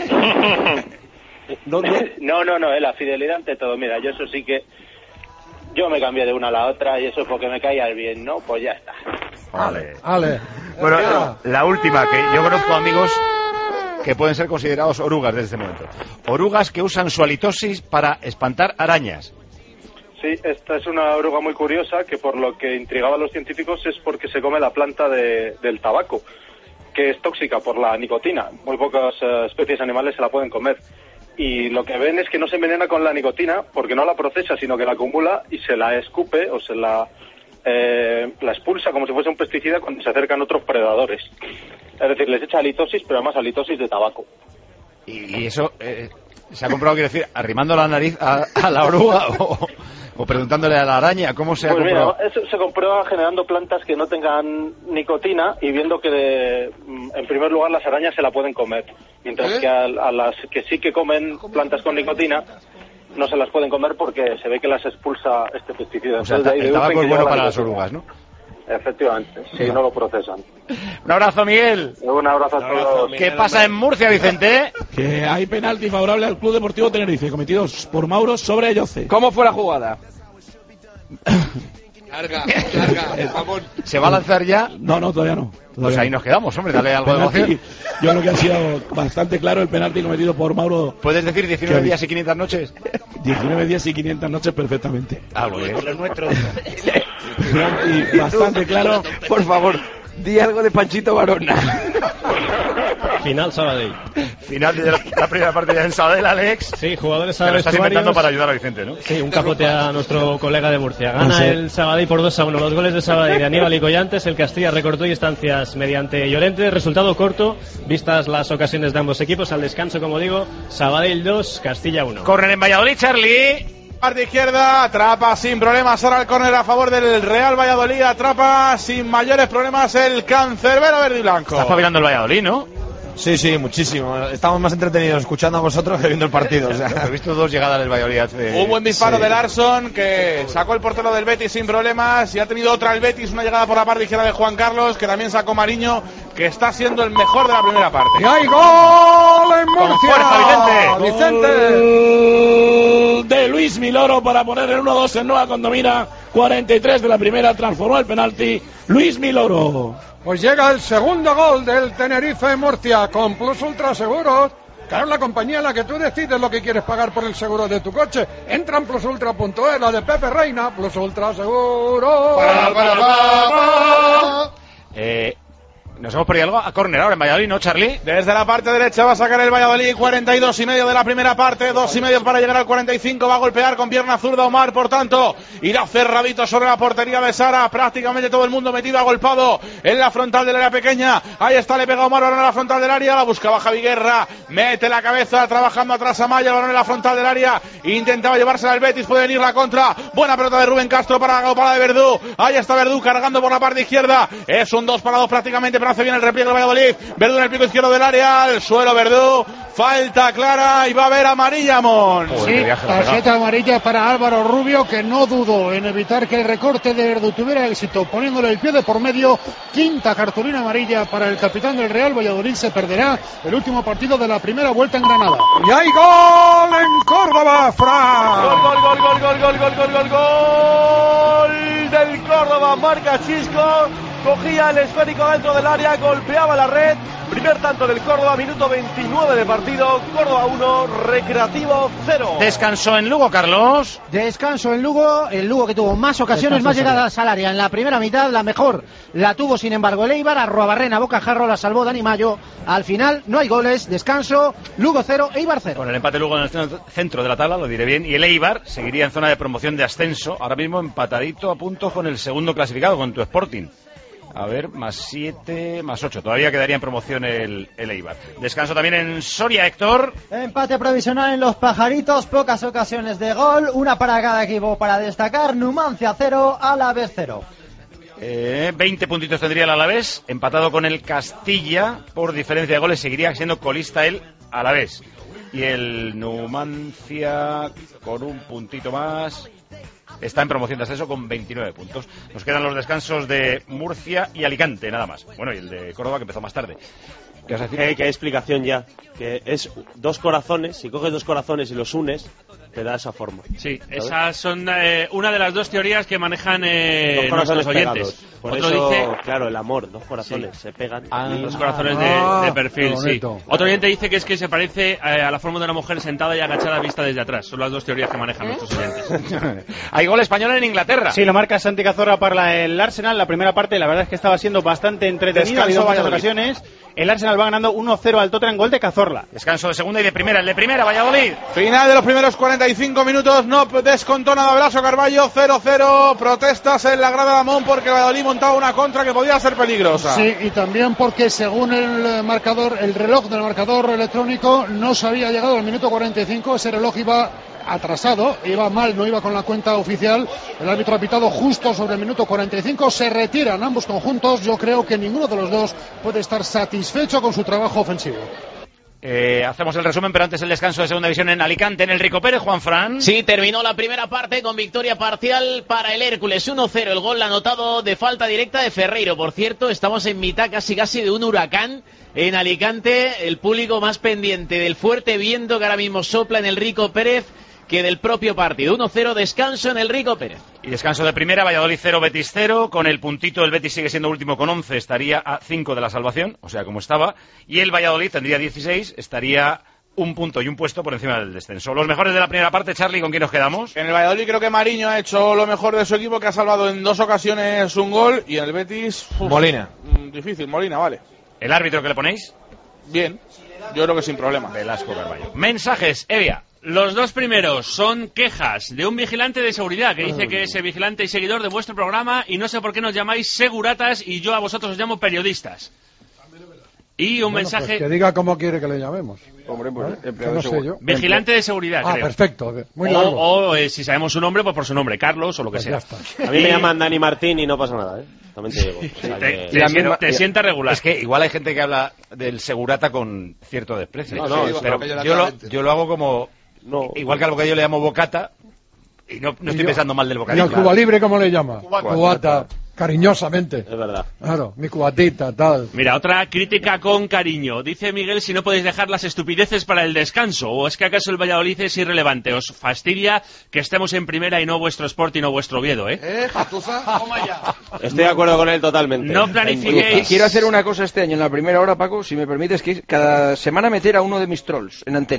[SPEAKER 10] No, la fidelidad ante todo. Mira, yo eso sí que... Yo me cambié de una a la otra y eso es porque me caía bien, ¿no? Pues ya está.
[SPEAKER 1] Vale. Bueno, la última, que yo conozco amigos que pueden ser considerados orugas desde este momento. Orugas que usan su halitosis para espantar arañas.
[SPEAKER 10] Sí, esta es una oruga muy curiosa que por lo que intrigaba a los científicos es porque se come la planta del tabaco, que es tóxica por la nicotina. Muy pocas especies animales se la pueden comer. Y lo que ven es que no se envenena con la nicotina porque no la procesa, sino que la acumula y se la escupe o se la expulsa como si fuese un pesticida cuando se acercan otros predadores. Es decir, les echa halitosis, pero además halitosis de tabaco.
[SPEAKER 1] Y eso se ha comprobado, quiero decir, arrimando la nariz a la oruga o preguntándole a la araña, ¿cómo se ha comprobado?
[SPEAKER 10] Mira, eso se comprueba generando plantas que no tengan nicotina y viendo que en primer lugar las arañas se la pueden comer, mientras que a las que sí que comen plantas con nicotina no se las pueden comer porque se ve que las expulsa este pesticida.
[SPEAKER 1] O sea, el tabaco es bueno para las orugas, ¿no?
[SPEAKER 10] Efectivamente, si no lo procesan.
[SPEAKER 1] Un abrazo, Miguel.
[SPEAKER 10] Un abrazo a todos.
[SPEAKER 1] ¿Qué pasa en Murcia, Vicente?
[SPEAKER 7] Que hay penalti favorable al Club Deportivo Tenerife, cometidos por Mauro sobre Yoce.
[SPEAKER 16] ¿Cómo fue la jugada?
[SPEAKER 1] Larga, vamos. ¿Se va a lanzar ya?
[SPEAKER 7] No, todavía no.
[SPEAKER 1] Pues ahí nos quedamos, hombre, dale algo de emoción.
[SPEAKER 7] Yo creo que ha sido bastante claro el penalti cometido por Mauro.
[SPEAKER 1] ¿Puedes decir 19 días y 500 noches?
[SPEAKER 7] 19 días y 500 noches perfectamente.
[SPEAKER 1] Muy bien. Los nuestros.
[SPEAKER 7] Y bastante claro.
[SPEAKER 16] Por favor, di algo de Panchito Varona.
[SPEAKER 6] Final Sabadell.
[SPEAKER 1] Final de la primera parte ya en Sabadell, Alex.
[SPEAKER 6] Sí, jugadores a
[SPEAKER 1] vestuarios. Estás inventando para ayudar a Vicente, ¿no?
[SPEAKER 6] Sí, un capote a nuestro colega de Murcia. Gana el Sabadell por 2-1. Los goles de Sabadell de Aníbal y Collantes. El Castilla recortó distancias mediante Llorente. Resultado corto, vistas las ocasiones de ambos equipos. Al descanso, como digo, Sabadell 2, Castilla 1.
[SPEAKER 1] Córner en Valladolid, Charlie.
[SPEAKER 3] Parte izquierda, atrapa sin problemas ahora el córner a favor del Real Valladolid, atrapa sin mayores problemas el cancerbero verde y blanco.
[SPEAKER 1] Está espabilando el Valladolid, ¿no?
[SPEAKER 18] Sí, muchísimo. Estamos más entretenidos escuchando a vosotros que viendo el partido. O sea.
[SPEAKER 1] He visto dos llegadas del Valladolid hace...
[SPEAKER 3] Un buen disparo de Larsson que sacó el portero del Betis sin problemas y ha tenido otra el Betis, una llegada por la parte izquierda de Juan Carlos que también sacó Mariño, que está siendo el mejor de la primera parte.
[SPEAKER 2] ¡Y hay gol en Murcia!
[SPEAKER 1] ¡Con fuerza,
[SPEAKER 7] Vicente! De Luis Miloro para poner el 1-2 en Nueva Condomina. 43 de la primera, transformó el penalti Luis Miloro.
[SPEAKER 2] Pues llega el segundo gol del Tenerife en Murcia con Plus Ultra Seguros. Claro, la compañía en la que tú decides lo que quieres pagar por el seguro de tu coche. Entra en plusultra.es, la de Pepe Reina, Plus Ultra Seguros.
[SPEAKER 1] Nos hemos perdido algo a córner ahora en Valladolid, ¿no, Charlie?
[SPEAKER 3] Desde la parte derecha va a sacar el Valladolid, 42,5 de la primera parte, 2,5 para llegar al 45, va a golpear con pierna zurda Omar, por tanto, irá cerradito sobre la portería de Sara, prácticamente todo el mundo metido, agolpado en la frontal del área pequeña, ahí está, le pega Omar, balón en la frontal del área, la buscaba Javi Guerra, mete la cabeza, trabajando atrás a Maya, balón en la frontal del área, intentaba llevársela al Betis, puede venir la contra, buena pelota de Rubén Castro para la copada de Verdú, ahí está Verdú cargando por la parte izquierda, es un 2 para 2 prácticamente, pero hace bien el repliegue de Valladolid, Verdú en el pico izquierdo del área, al suelo Verdú, falta clara y va a haber amarilla, Mon.
[SPEAKER 12] Sí, tarjeta amarilla para Álvaro Rubio, que no dudó en evitar que el recorte de Verdú tuviera éxito, poniéndole el pie de por medio. Quinta cartulina amarilla para el capitán del Real Valladolid, se perderá el último partido de la primera vuelta en Granada.
[SPEAKER 2] Y hay gol en Córdoba, Fran.
[SPEAKER 21] Gol del Córdoba, marca Chisco, cogía el esférico dentro del área, golpeaba la red. Primer tanto del Córdoba, minuto 29 de partido, Córdoba 1, Recreativo 0.
[SPEAKER 1] Descansó en Lugo, Carlos.
[SPEAKER 19] Descanso en Lugo, el Lugo que tuvo más ocasiones, más llegadas al área. En la primera mitad, la mejor la tuvo, sin embargo, el Eibar. Arruabarrena, Bocajarro la salvó Dani Mayo. Al final no hay goles, descanso, Lugo 0, Eibar 0.
[SPEAKER 1] Con el empate Lugo en el centro de la tabla, lo diré bien, y el Eibar seguiría en zona de promoción de ascenso, ahora mismo empatadito a punto con el segundo clasificado, con tu Sporting. A ver, más 7, más 8. Todavía quedaría en promoción el Eibar. Descanso también en Soria, Héctor.
[SPEAKER 19] Empate provisional en los Pajaritos. Pocas ocasiones de gol. Una para cada equipo para destacar. Numancia 0, Alavés 0.
[SPEAKER 1] 20 puntitos tendría el Alavés. Empatado con el Castilla. Por diferencia de goles seguiría siendo colista el Alavés. Y el Numancia con un puntito más. Está en promoción de ascenso con 29 puntos. Nos quedan los descansos de Murcia y Alicante, nada más. Bueno, y el de Córdoba, que empezó más tarde.
[SPEAKER 4] ¿Qué vas a decir? Que hay explicación ya. Que es dos corazones. Si coges dos corazones y los unes, te da esa forma.
[SPEAKER 15] Sí,
[SPEAKER 4] ¿sabes?
[SPEAKER 15] esas son una de las dos teorías que manejan nuestros oyentes.
[SPEAKER 4] Pegados. Por
[SPEAKER 15] Otro
[SPEAKER 4] eso,
[SPEAKER 15] dice,
[SPEAKER 4] claro, el amor, dos corazones se pegan.
[SPEAKER 15] Dos corazones de perfil, sí. Otro oyente dice que es que se parece a la forma de una mujer sentada y agachada vista desde atrás. Son las dos teorías que manejan nuestros oyentes.
[SPEAKER 1] Hay gol español en Inglaterra.
[SPEAKER 9] Sí, lo marca Santi Cazorla para el Arsenal. La primera parte, la verdad es que estaba siendo bastante entretenida. Ha habido muchas ocasiones. El Arsenal va ganando 1-0 al Tottenham, gol de Cazorla.
[SPEAKER 1] Descanso de segunda y de primera. El de primera, Valladolid.
[SPEAKER 3] Final de los primeros 45 minutos. No descontó nada Blasco Carballo. 0-0. Protestas en la grada de Amón porque Valladolid montaba una contra que podía ser peligrosa.
[SPEAKER 12] Sí, y también porque según el marcador, el reloj del marcador electrónico, no se había llegado al minuto 45. Ese reloj iba atrasado, iba mal, no iba con la cuenta oficial. El árbitro ha pitado justo sobre el minuto 45. Se retiran ambos conjuntos. Yo creo que ninguno de los dos puede estar satisfecho con su trabajo ofensivo.
[SPEAKER 1] Hacemos el resumen, pero antes el descanso de segunda división en Alicante, en el Rico Pérez, Juan Fran.
[SPEAKER 8] Sí, terminó la primera parte con victoria parcial para el Hércules, 1-0, el gol anotado de falta directa de Ferreiro. Por cierto, estamos en mitad casi de un huracán en Alicante, el público más pendiente del fuerte viento que ahora mismo sopla en el Rico Pérez que del propio partido. 1-0, descanso en el Rico Pérez.
[SPEAKER 1] Y descanso de primera, Valladolid 0, Betis 0. Con el puntito, el Betis sigue siendo último con 11, estaría a 5 de la salvación, o sea, como estaba. Y el Valladolid tendría 16, estaría un punto y un puesto por encima del descenso. Los mejores de la primera parte, Charlie, ¿con quién nos quedamos?
[SPEAKER 3] En el Valladolid creo que Mariño ha hecho lo mejor de su equipo, que ha salvado en 2 ocasiones un gol. Y en el Betis...
[SPEAKER 18] Molina.
[SPEAKER 3] Difícil, Molina, vale.
[SPEAKER 1] ¿El árbitro que le ponéis?
[SPEAKER 3] Bien, yo creo que sin problema.
[SPEAKER 1] Velasco Carballo. Mensajes, Evia.
[SPEAKER 15] Los dos primeros son quejas de un vigilante de seguridad que dice que es vigilante y seguidor de vuestro programa y no sé por qué nos llamáis seguratas y yo a vosotros os llamo periodistas. Y un mensaje...
[SPEAKER 2] Pues que diga cómo quiere que le llamemos.
[SPEAKER 21] Hombre, pues,
[SPEAKER 2] no sé yo.
[SPEAKER 15] Vigilante de seguridad, creo.
[SPEAKER 2] Perfecto. Muy largo.
[SPEAKER 15] O si sabemos su nombre, pues por su nombre, Carlos o lo que sea.
[SPEAKER 4] A mí me llaman Dani Martín y no pasa nada, ¿eh? También te digo. O sea,
[SPEAKER 15] te sienta regular.
[SPEAKER 1] Es que igual hay gente que habla del segurata con cierto desprecio.
[SPEAKER 21] No,
[SPEAKER 1] pero yo lo hago como... No, igual que al bocadillo le llamo bocata y no estoy pensando mal del bocadillo.
[SPEAKER 2] ¿Y al Cuba Libre cómo le llama? Cubata. Cariñosamente.
[SPEAKER 4] Es verdad.
[SPEAKER 2] Claro, mi cubatita, tal.
[SPEAKER 15] Mira, otra crítica con cariño. Dice Miguel si no podéis dejar las estupideces para el descanso. ¿O es que acaso el Valladolid es irrelevante? ¿Os fastidia que estemos en primera y no vuestro Sport y no vuestro Oviedo,
[SPEAKER 21] Toma ya.
[SPEAKER 4] Estoy de acuerdo con él totalmente.
[SPEAKER 15] No planifiquéis.
[SPEAKER 16] Quiero hacer una cosa este año en la primera hora, Paco, si me permites, que cada semana meter a uno de mis trolls en antena.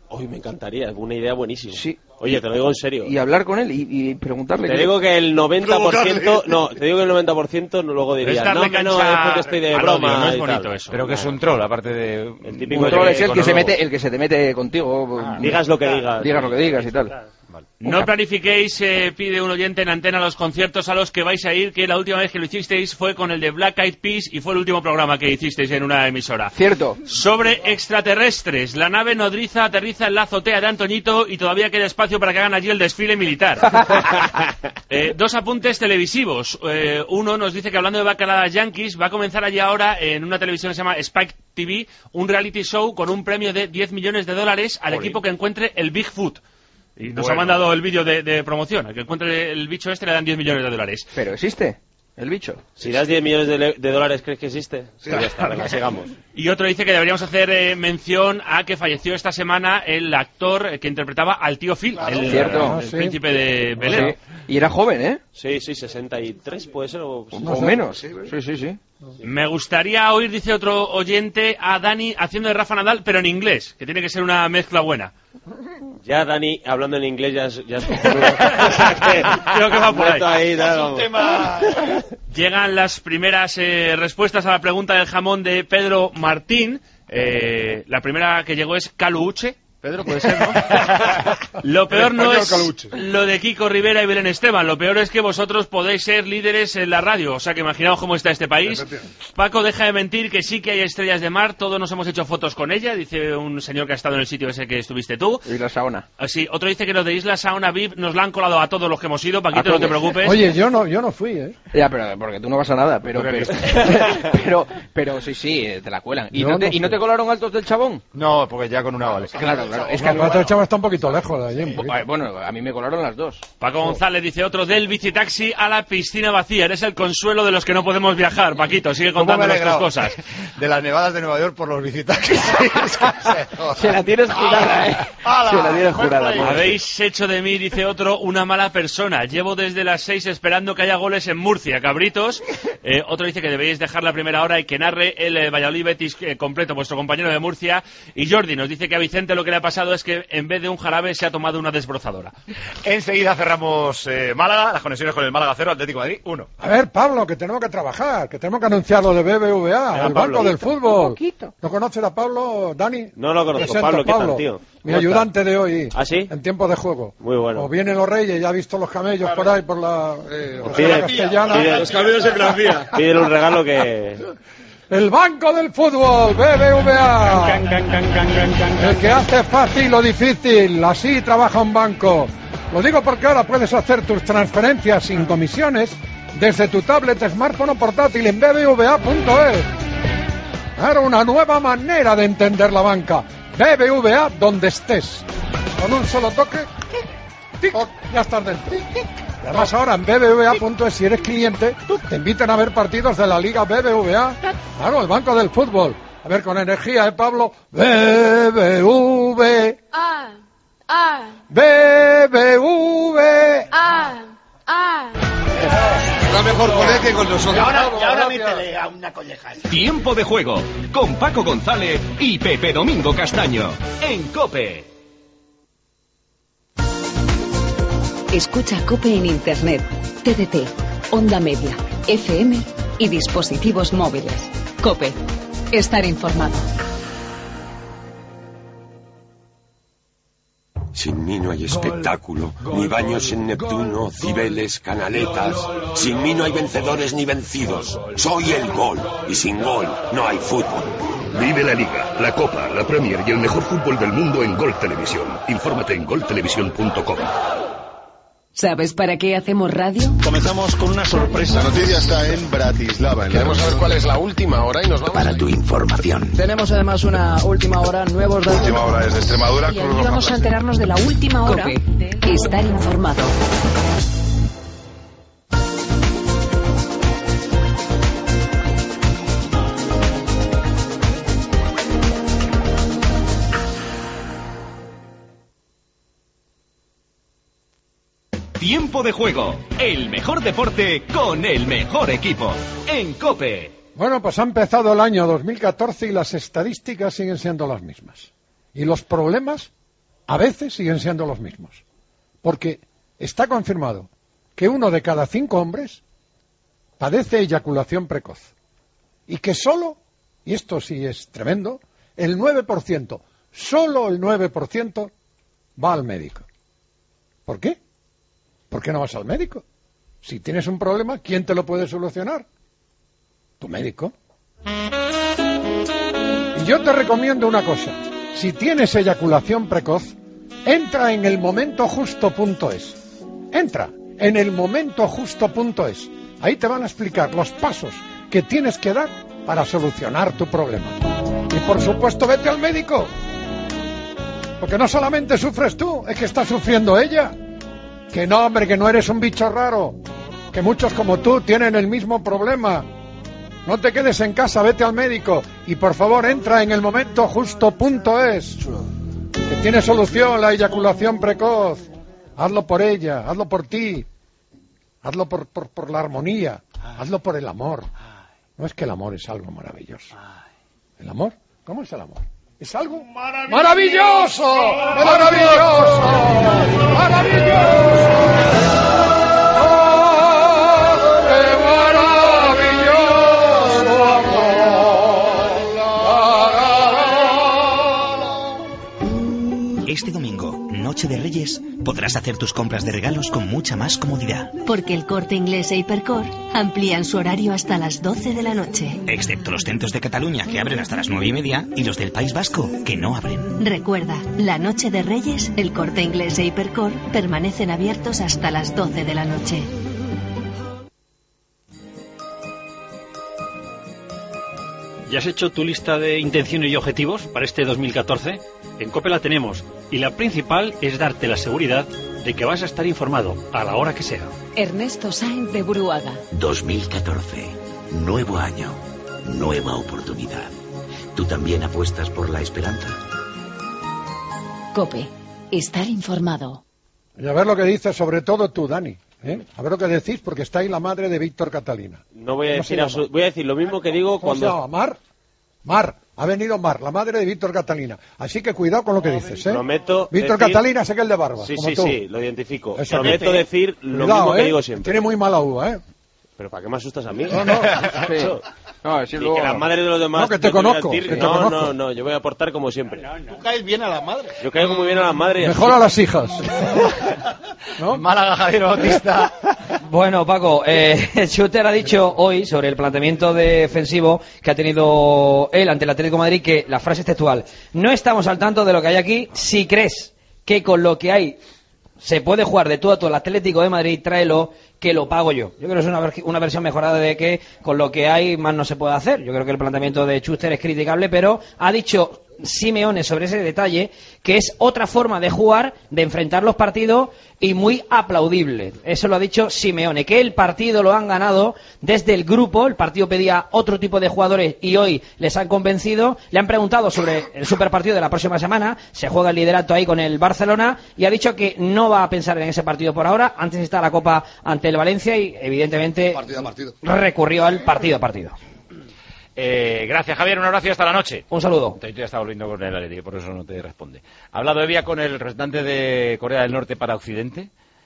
[SPEAKER 4] Hoy me encantaría, una idea buenísima.
[SPEAKER 16] Sí.
[SPEAKER 4] Oye, te lo digo en serio.
[SPEAKER 16] Y hablar con él y preguntarle.
[SPEAKER 4] Te digo que el 90%, luego diría, no, es porque estoy de broma.
[SPEAKER 1] No es bonito eso. Pero que es un troll, aparte de...
[SPEAKER 16] El típico troll es el que se te mete contigo.
[SPEAKER 4] Digas lo que digas.
[SPEAKER 16] Digas lo que digas y tal.
[SPEAKER 15] No planifiquéis, pide un oyente en antena, los conciertos a los que vais a ir, que la última vez que lo hicisteis fue con el de Black Eyed Peas y fue el último programa que hicisteis en una emisora.
[SPEAKER 16] Cierto.
[SPEAKER 15] Sobre extraterrestres, la nave nodriza aterriza en la azotea de Antoñito y todavía queda espacio para que hagan allí el desfile militar. Dos apuntes televisivos. Uno nos dice que hablando de bacaladas yankees, va a comenzar allí ahora en una televisión que se llama Spike TV, un reality show con un premio de $10 millones al equipo que encuentre el Bigfoot. Y nos ha mandado el vídeo de promoción. Al que encuentre el bicho le dan $10 millones.
[SPEAKER 16] ¿Pero existe el bicho?
[SPEAKER 4] Si das $10 millones de dólares, ¿crees que existe? Sí, ya está, venga, sigamos.
[SPEAKER 15] Y otro dice que deberíamos hacer mención a que falleció esta semana el actor que interpretaba al tío Phil, el príncipe de Bel-Air.
[SPEAKER 16] Sí. Y era joven, ¿eh?
[SPEAKER 4] Sí, 63 puede ser o
[SPEAKER 16] menos. Sí.
[SPEAKER 15] Me gustaría oír, dice otro oyente, a Dani haciendo de Rafa Nadal, pero en inglés, que tiene que ser una mezcla buena.
[SPEAKER 4] Ya Dani, hablando en inglés, ya es
[SPEAKER 15] creo que va por ahí.
[SPEAKER 4] Es un tema...
[SPEAKER 15] Llegan las primeras respuestas a la pregunta del jamón de Pedro Martín. La primera que llegó es Caluche. Pedro, puede ser, ¿no? Lo peor no es lo de Kiko Rivera y Belén Esteban. Lo peor es que vosotros podéis ser líderes en la radio. O sea, que imaginaos cómo está este país. Paco, deja de mentir, que sí que hay estrellas de mar. Todos nos hemos hecho fotos con ella, dice un señor que ha estado en el sitio ese que estuviste tú.
[SPEAKER 16] Y la sauna.
[SPEAKER 15] Sí, otro dice que los de Isla Sauna VIP nos la han colado a todos los que hemos ido. Paquito, no te preocupes.
[SPEAKER 2] Oye, yo no fui, ¿eh?
[SPEAKER 16] Ya, pero porque tú no vas a nada. Pero sí, te la cuelan. ¿Y no te colaron altos del Chabón?
[SPEAKER 18] No, porque ya con una vale.
[SPEAKER 16] Claro. Es que
[SPEAKER 2] Chava está un poquito lejos de allí.
[SPEAKER 16] Bueno, a mí me colaron las dos.
[SPEAKER 15] Paco González dice otro, del bicitaxi a la piscina vacía. Eres el consuelo de los que no podemos viajar. Paquito, sigue contándonos tus cosas.
[SPEAKER 18] De las nevadas de Nueva York por los bicitaxis.
[SPEAKER 16] Se la tienes jurada, ¿eh? Se la tienes jurada.
[SPEAKER 15] Habéis hecho de mí, dice otro, una mala persona. Llevo desde las 6 esperando que haya goles en Murcia, cabritos. Otro dice que debéis dejar la primera hora y que narre el Valladolid Betis completo, vuestro compañero de Murcia. Y Jordi nos dice que a Vicente lo que le ha pasado es que en vez de un jarabe se ha tomado una desbrozadora.
[SPEAKER 18] Enseguida cerramos Málaga, las conexiones con el Málaga 0, Atlético de Madrid 1.
[SPEAKER 2] A ver, Pablo, que tenemos que trabajar, que tenemos que anunciar lo de BBVA, el banco del fútbol. ¿No conoces a Pablo, Dani?
[SPEAKER 4] No lo conozco. Pablo, ¿qué tal, tío?
[SPEAKER 2] Mi ayudante de hoy.
[SPEAKER 4] ¿Ah, sí?
[SPEAKER 2] En tiempos de juego.
[SPEAKER 4] Muy bueno.
[SPEAKER 2] O vienen los Reyes, ya ha visto los camellos por ahí, por la Castellana.
[SPEAKER 4] Los camellos en Gran Vía. Pídele un regalo que...
[SPEAKER 2] El banco del fútbol, BBVA. El que hace fácil lo difícil, así trabaja un banco. Lo digo porque ahora puedes hacer tus transferencias sin comisiones desde tu tablet, smartphone o portátil en bbva.es. Era una nueva manera de entender la banca. BBVA donde estés. Con un solo toque, ya estás dentro. Y además ahora en bbva.es, si eres cliente, te invitan a ver partidos de la Liga BBVA. Claro, el banco del fútbol. A ver, con energía, Pablo. BBVA. BBVA.
[SPEAKER 18] Está mejor con él que con nosotros.
[SPEAKER 14] Y ahora métele a una colleja.
[SPEAKER 20] Tiempo de juego con Paco González y Pepe Domingo Castaño en COPE.
[SPEAKER 22] Escucha COPE en Internet, TDT, Onda Media, FM y dispositivos móviles. COPE. Estar informado.
[SPEAKER 23] Sin mí no hay espectáculo, ni baños en Neptuno, Cibeles, canaletas. Sin mí no hay vencedores ni vencidos. Soy el gol, y sin gol no hay fútbol.
[SPEAKER 24] Vive la Liga, la Copa, la Premier y el mejor fútbol del mundo en Gol Televisión. Infórmate en goltelevisión.com.
[SPEAKER 22] ¿Sabes para qué hacemos radio?
[SPEAKER 21] Comenzamos con una sorpresa.
[SPEAKER 25] La noticia está en Bratislava.
[SPEAKER 23] Queremos saber cuál es la última hora y nos vamos...
[SPEAKER 24] Para tu información.
[SPEAKER 26] Tenemos además una última hora, nuevos datos.
[SPEAKER 25] Última hora es de Extremadura.
[SPEAKER 22] Y aquí vamos a enterarnos de la última hora. COPE. Estar informado.
[SPEAKER 20] Tiempo de juego, el mejor deporte con el mejor equipo en COPE.
[SPEAKER 2] Bueno, pues ha empezado el año 2014 y las estadísticas siguen siendo las mismas. Y los problemas a veces siguen siendo los mismos. Porque está confirmado que 1 de cada 5 hombres padece eyaculación precoz. Y que solo, y esto sí es tremendo, el 9%, solo el 9% va al médico. ¿Por qué? ¿Por qué no vas al médico? Si tienes un problema, ¿quién te lo puede solucionar? Tu médico. Y yo te recomiendo una cosa. Si tienes eyaculación precoz, entra en elmomentojusto.es. Entra en elmomentojusto.es. Ahí te van a explicar los pasos que tienes que dar para solucionar tu problema. Y por supuesto, vete al médico. Porque no solamente sufres tú, es que está sufriendo ella. Que no, hombre, que no eres un bicho raro. Que muchos como tú tienen el mismo problema. No te quedes en casa, vete al médico. Y por favor, entra en elmomentojusto.es. Que tiene solución la eyaculación precoz. Hazlo por ella, hazlo por ti. Hazlo por la armonía. Hazlo por el amor. No es que el amor es algo maravilloso. ¿El amor? ¿Cómo es el amor? Es algo maravilloso. ¡Maravilloso! ¡Maravilloso!
[SPEAKER 5] Este domingo, Noche de Reyes, podrás hacer tus compras de regalos con mucha más comodidad.
[SPEAKER 6] Porque el Corte Inglés e Hipercor amplían su horario hasta las 12 de la noche.
[SPEAKER 5] Excepto los centros de Cataluña, que abren hasta las 9:30, y los del País Vasco, que no abren.
[SPEAKER 6] Recuerda, la Noche de Reyes, el Corte Inglés e Hipercor permanecen abiertos hasta las 12 de la noche.
[SPEAKER 10] ¿Ya has hecho tu lista de intenciones y objetivos para este 2014? En COPE la tenemos, y la principal es darte la seguridad de que vas a estar informado a la hora que sea.
[SPEAKER 22] Ernesto Sáenz de Buruaga.
[SPEAKER 11] 2014. Nuevo año. Nueva oportunidad. ¿Tú también apuestas por la esperanza?
[SPEAKER 22] COPE. Estar informado.
[SPEAKER 2] Y a ver lo que dices, sobre todo tú, Dani. A ver lo que decís, porque está ahí la madre de Víctor Catalina.
[SPEAKER 4] No voy a decir voy a decir lo mismo que digo
[SPEAKER 2] cuando... ¿Cómo se llama? Mar. Ha venido Mar, la madre de Víctor Catalina. Así que cuidado con lo que dices,
[SPEAKER 4] Prometo
[SPEAKER 2] Víctor Catalina, sé que el de barba.
[SPEAKER 4] Sí,
[SPEAKER 2] como
[SPEAKER 4] sí,
[SPEAKER 2] tú.
[SPEAKER 4] sí, lo identifico. Prometo decir lo mismo que digo siempre.
[SPEAKER 2] Tiene muy mala uva,
[SPEAKER 4] ¿Pero para qué me asustas a mí?
[SPEAKER 2] No.
[SPEAKER 4] Sí. Luego... que las madres de los demás...
[SPEAKER 2] No, que te conozco.
[SPEAKER 4] No, yo voy a aportar como siempre.
[SPEAKER 14] Tú caes bien a las madres.
[SPEAKER 4] Yo caigo muy bien a las madres.
[SPEAKER 2] Mejor a las hijas.
[SPEAKER 1] ¿No? Málaga, Javier Bautista.
[SPEAKER 13] Bueno, Paco, Schuster ha dicho hoy sobre el planteamiento defensivo que ha tenido él ante el Atlético de Madrid, que la frase es textual: no estamos al tanto de lo que hay aquí. Si crees que con lo que hay se puede jugar de tú a tú el Atlético de Madrid, tráelo, que lo pago yo. Yo creo que es una versión mejorada de que con lo que hay más no se puede hacer. Yo creo que el planteamiento de Schuster es criticable, pero ha dicho Simeone sobre ese detalle que es otra forma de jugar, de enfrentar los partidos, y muy aplaudible. Eso lo ha dicho Simeone, que el partido lo han ganado desde el grupo. El partido pedía otro tipo de jugadores y hoy les han convencido. Le han preguntado sobre el superpartido de la próxima semana, se juega el liderato ahí con el Barcelona, y ha dicho que no va a pensar en ese partido por ahora. Antes está la Copa ante el Valencia y evidentemente recurrió al partido a partido.
[SPEAKER 1] Gracias, Javier, un abrazo y hasta la noche.
[SPEAKER 13] Un saludo.
[SPEAKER 1] Te ya está volviendo con el Atleti, por eso no te responde. Ha hablado Evia con el representante de Corea del Norte para Occidente.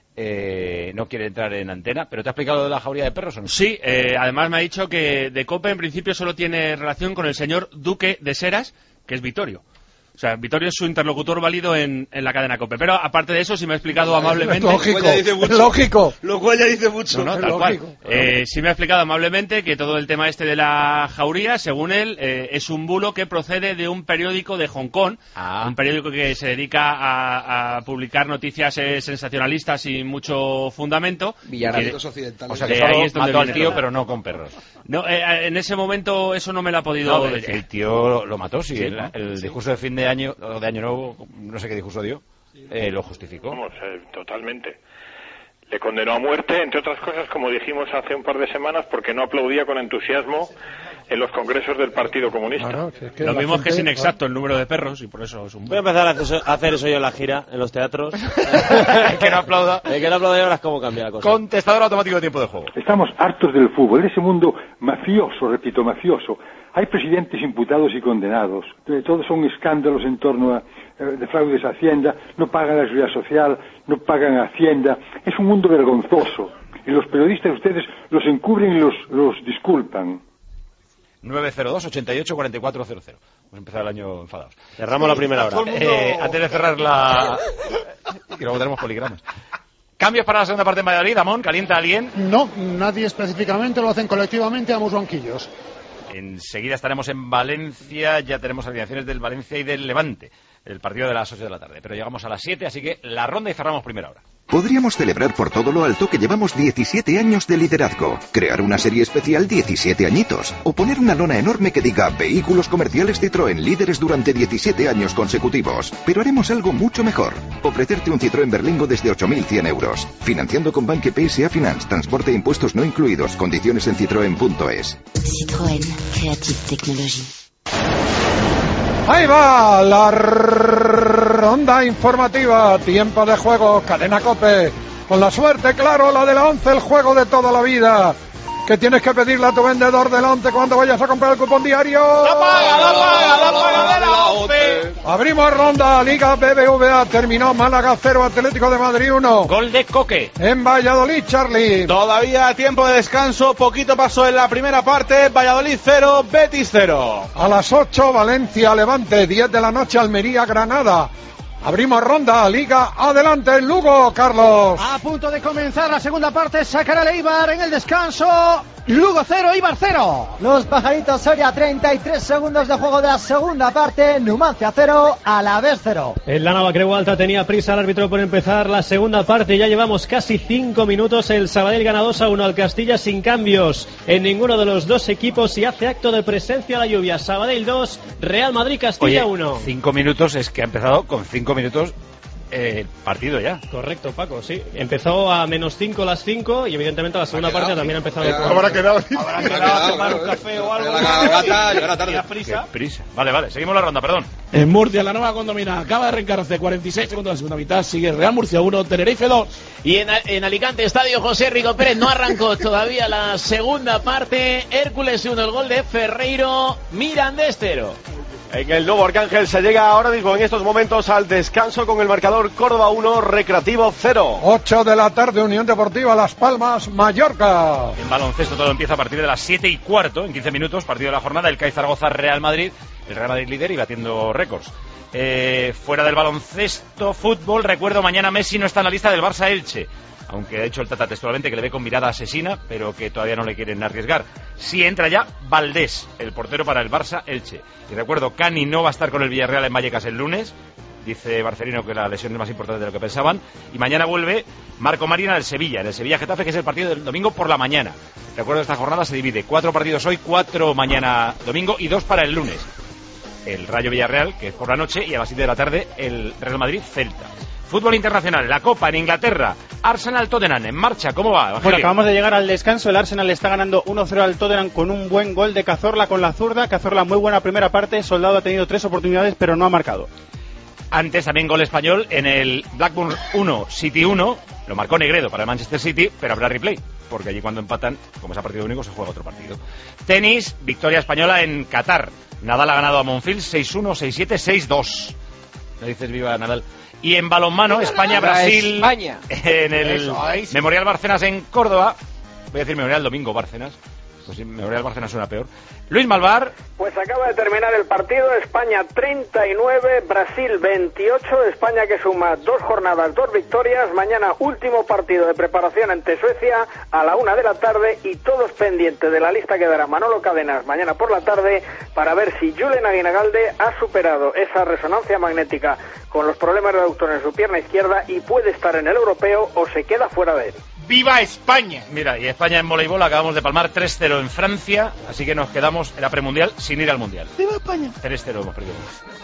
[SPEAKER 1] No quiere entrar en antena, pero ¿te ha explicado de la jauría de perros o no?
[SPEAKER 15] Sí, además me ha dicho que de COPE en principio solo tiene relación con el señor Duque de Seras, que es Vittorio. O sea, Vittorio es su interlocutor válido en la cadena COPE. Pero aparte de eso, sí me ha explicado amablemente...
[SPEAKER 2] Lógico.
[SPEAKER 14] Lo cual ya dice mucho.
[SPEAKER 15] No, tal cual. Sí me ha explicado amablemente que todo el tema este de la jauría, según él, es un bulo que procede de un periódico de Hong Kong. Un periódico que se dedica a publicar noticias sensacionalistas sin mucho fundamento.
[SPEAKER 14] Villarrealitos occidentales.
[SPEAKER 1] O sea, que ahí es donde mató al tío, pero no con perros.
[SPEAKER 15] No, en ese momento eso no me lo ha podido decir.
[SPEAKER 1] El tío lo mató, sí. El discurso de fin de año o de año nuevo, no sé qué discurso dio, lo justificó.
[SPEAKER 17] Vamos, totalmente. Le condenó a muerte, entre otras cosas, como dijimos hace un par de semanas, porque no aplaudía con entusiasmo en los congresos del Partido Comunista.
[SPEAKER 15] Claro, lo mismo es que es inexacto el número de perros y por eso es un...
[SPEAKER 4] Voy a empezar a hacer eso yo en la gira, en los teatros.
[SPEAKER 1] El que no aplauda.
[SPEAKER 4] El que no aplauda, ya verás cómo cambia la cosa.
[SPEAKER 1] Contestador automático de tiempo de juego.
[SPEAKER 27] Estamos hartos del fútbol, de ese mundo mafioso, repito, mafioso.
[SPEAKER 3] Hay presidentes imputados y condenados. Todos son escándalos en torno a de fraudes a Hacienda. No pagan la seguridad social, no pagan Hacienda. Es un mundo vergonzoso. Y los periodistas, ustedes los encubren y los disculpan.
[SPEAKER 1] 902-88-4400. Vamos a empezar el año enfadados.
[SPEAKER 4] Cerramos la primera hora.
[SPEAKER 1] Antes de cerrar la... que luego tenemos poligramas. ¿Cambios para la segunda parte en Valladolid, Amón? ¿Calienta alguien?
[SPEAKER 7] No, nadie específicamente, lo hacen colectivamente ambos banquillos.
[SPEAKER 1] Enseguida estaremos en Valencia, ya tenemos alineaciones del Valencia y del Levante, el partido de las 8 de la tarde. Pero llegamos a las 7, así que la ronda y cerramos primera hora.
[SPEAKER 8] Podríamos celebrar por todo lo alto que llevamos 17 años de liderazgo, crear una serie especial 17 añitos, o poner una lona enorme que diga Vehículos Comerciales Citroën, líderes durante 17 años consecutivos. Pero haremos algo mucho mejor, ofrecerte un Citroën Berlingo desde 8.100 euros, financiando con Banque PSA Finance, transporte e impuestos no incluidos, condiciones en citroen.es.
[SPEAKER 9] Citroën, Creative Technology.
[SPEAKER 2] Ahí va la ronda informativa, tiempo de juego, Cadena COPE, con la suerte, claro, la de la 11, el juego de toda la vida, que tienes que pedirle a tu vendedor de la 11 cuando vayas a comprar el cupón diario.
[SPEAKER 21] ¡La paga de la 11!
[SPEAKER 2] Abrimos ronda, Liga BBVA, terminó Málaga 0, Atlético de Madrid 1.
[SPEAKER 1] Gol de Coque.
[SPEAKER 2] En Valladolid, Charlie.
[SPEAKER 21] Todavía tiempo de descanso, poquito pasó en la primera parte, Valladolid 0, Betis 0.
[SPEAKER 2] A las 8, Valencia, Levante, 10 de la noche, Almería, Granada. Abrimos ronda, Liga, adelante, Lugo, Carlos.
[SPEAKER 26] A punto de comenzar la segunda parte, sacará el Eibar en el descanso. Lugo 0, Eibar 0.
[SPEAKER 12] Los pajaritos Soria, 33 segundos de juego de la segunda parte. Numancia 0, Alavés 0.
[SPEAKER 19] En la Navacreu Alta tenía prisa el árbitro por empezar la segunda parte. Ya llevamos casi 5 minutos. El Sabadell gana 2-1 al Castilla sin cambios en ninguno de los dos equipos y hace acto de presencia la lluvia. Sabadell 2, Real Madrid Castilla 1.
[SPEAKER 1] 5 minutos es que ha empezado con 5 minutos partido ya.
[SPEAKER 19] Correcto, Paco, sí. Empezó a -5 las 5 y evidentemente la segunda parte también ha empezado.
[SPEAKER 21] Habrá quedado a tomar un café o algo.
[SPEAKER 4] Llegará tarde.
[SPEAKER 1] Prisa. Vale, seguimos la ronda, perdón.
[SPEAKER 21] En Murcia, la nueva condomina acaba de reencararse 46 segundos de la segunda mitad. Sigue Real Murcia 1, Tenerife 2.
[SPEAKER 27] Y en Alicante, Estadio José Rico Pérez, no arrancó todavía la segunda parte. Hércules 1, el gol de Ferreiro, Mirandés 0.
[SPEAKER 21] En el nuevo Arcángel se llega ahora mismo en estos momentos al descanso con el marcador Córdoba 1, Recreativo 0.
[SPEAKER 2] 8 de la tarde, Unión Deportiva Las Palmas, Mallorca.
[SPEAKER 1] En baloncesto todo empieza a partir de las 7:15, en 15 minutos, partido de la jornada, el CAI Zaragoza Real Madrid, el Real Madrid líder y batiendo récords. Fuera del baloncesto, fútbol, recuerdo, mañana Messi no está en la lista del Barça Elche, aunque ha dicho el Tata textualmente que le ve con mirada asesina, pero que todavía no le quieren arriesgar. Sí entra ya Valdés, el portero para el Barça Elche. Y recuerdo, Cani no va a estar con el Villarreal en Vallecas el lunes, dice Barcelino que la lesión es más importante de lo que pensaban, y mañana vuelve Marco Marina del Sevilla, en el Sevilla Getafe, que es el partido del domingo por la mañana. Recuerdo, esta jornada se divide, 4 partidos hoy, 4 mañana domingo y 2 para el lunes. El Rayo Villarreal, que es por la noche, y a las 7 de la tarde el Real Madrid Celta. Fútbol internacional, la Copa en Inglaterra, Arsenal-Tottenham, en marcha, ¿cómo va, Evangelio?
[SPEAKER 28] Bueno, acabamos de llegar al descanso, el Arsenal está ganando 1-0 al Tottenham con un buen gol de Cazorla con la zurda. Cazorla muy buena primera parte, Soldado ha tenido 3 oportunidades pero no ha marcado.
[SPEAKER 1] Antes también gol español en el Blackburn 1, City 1, lo marcó Negredo para el Manchester City, pero habrá replay, porque allí cuando empatan, como es a partido único, se juega otro partido. Tenis, victoria española en Qatar, Nadal ha ganado a Monfils 6-1, 6-7, 6-2. ¿No dices viva Nadal? Y en balonmano, España-Brasil, en el Memorial Bárcenas en Córdoba. Voy a decir Memorial Domingo Bárcenas, pues sí, Memorial Bárcenas suena peor. Luis Malvar.
[SPEAKER 29] Pues acaba de terminar el partido, España 39, Brasil 28, España que suma 2 jornadas, 2 victorias. Mañana último partido de preparación ante Suecia a la 1 de la tarde y todos pendientes de la lista que dará Manolo Cadenas mañana por la tarde para ver si Julen Aguinagalde ha superado esa resonancia magnética con los problemas de aductor en su pierna izquierda y puede estar en el europeo o se queda fuera de él.
[SPEAKER 21] ¡Viva España!
[SPEAKER 1] Mira, y España en voleibol acabamos de palmar 3-0 en Francia, así que nos quedamos en la premundial sin ir al mundial.
[SPEAKER 21] ¡Viva España!
[SPEAKER 1] 3-0 hemos perdido.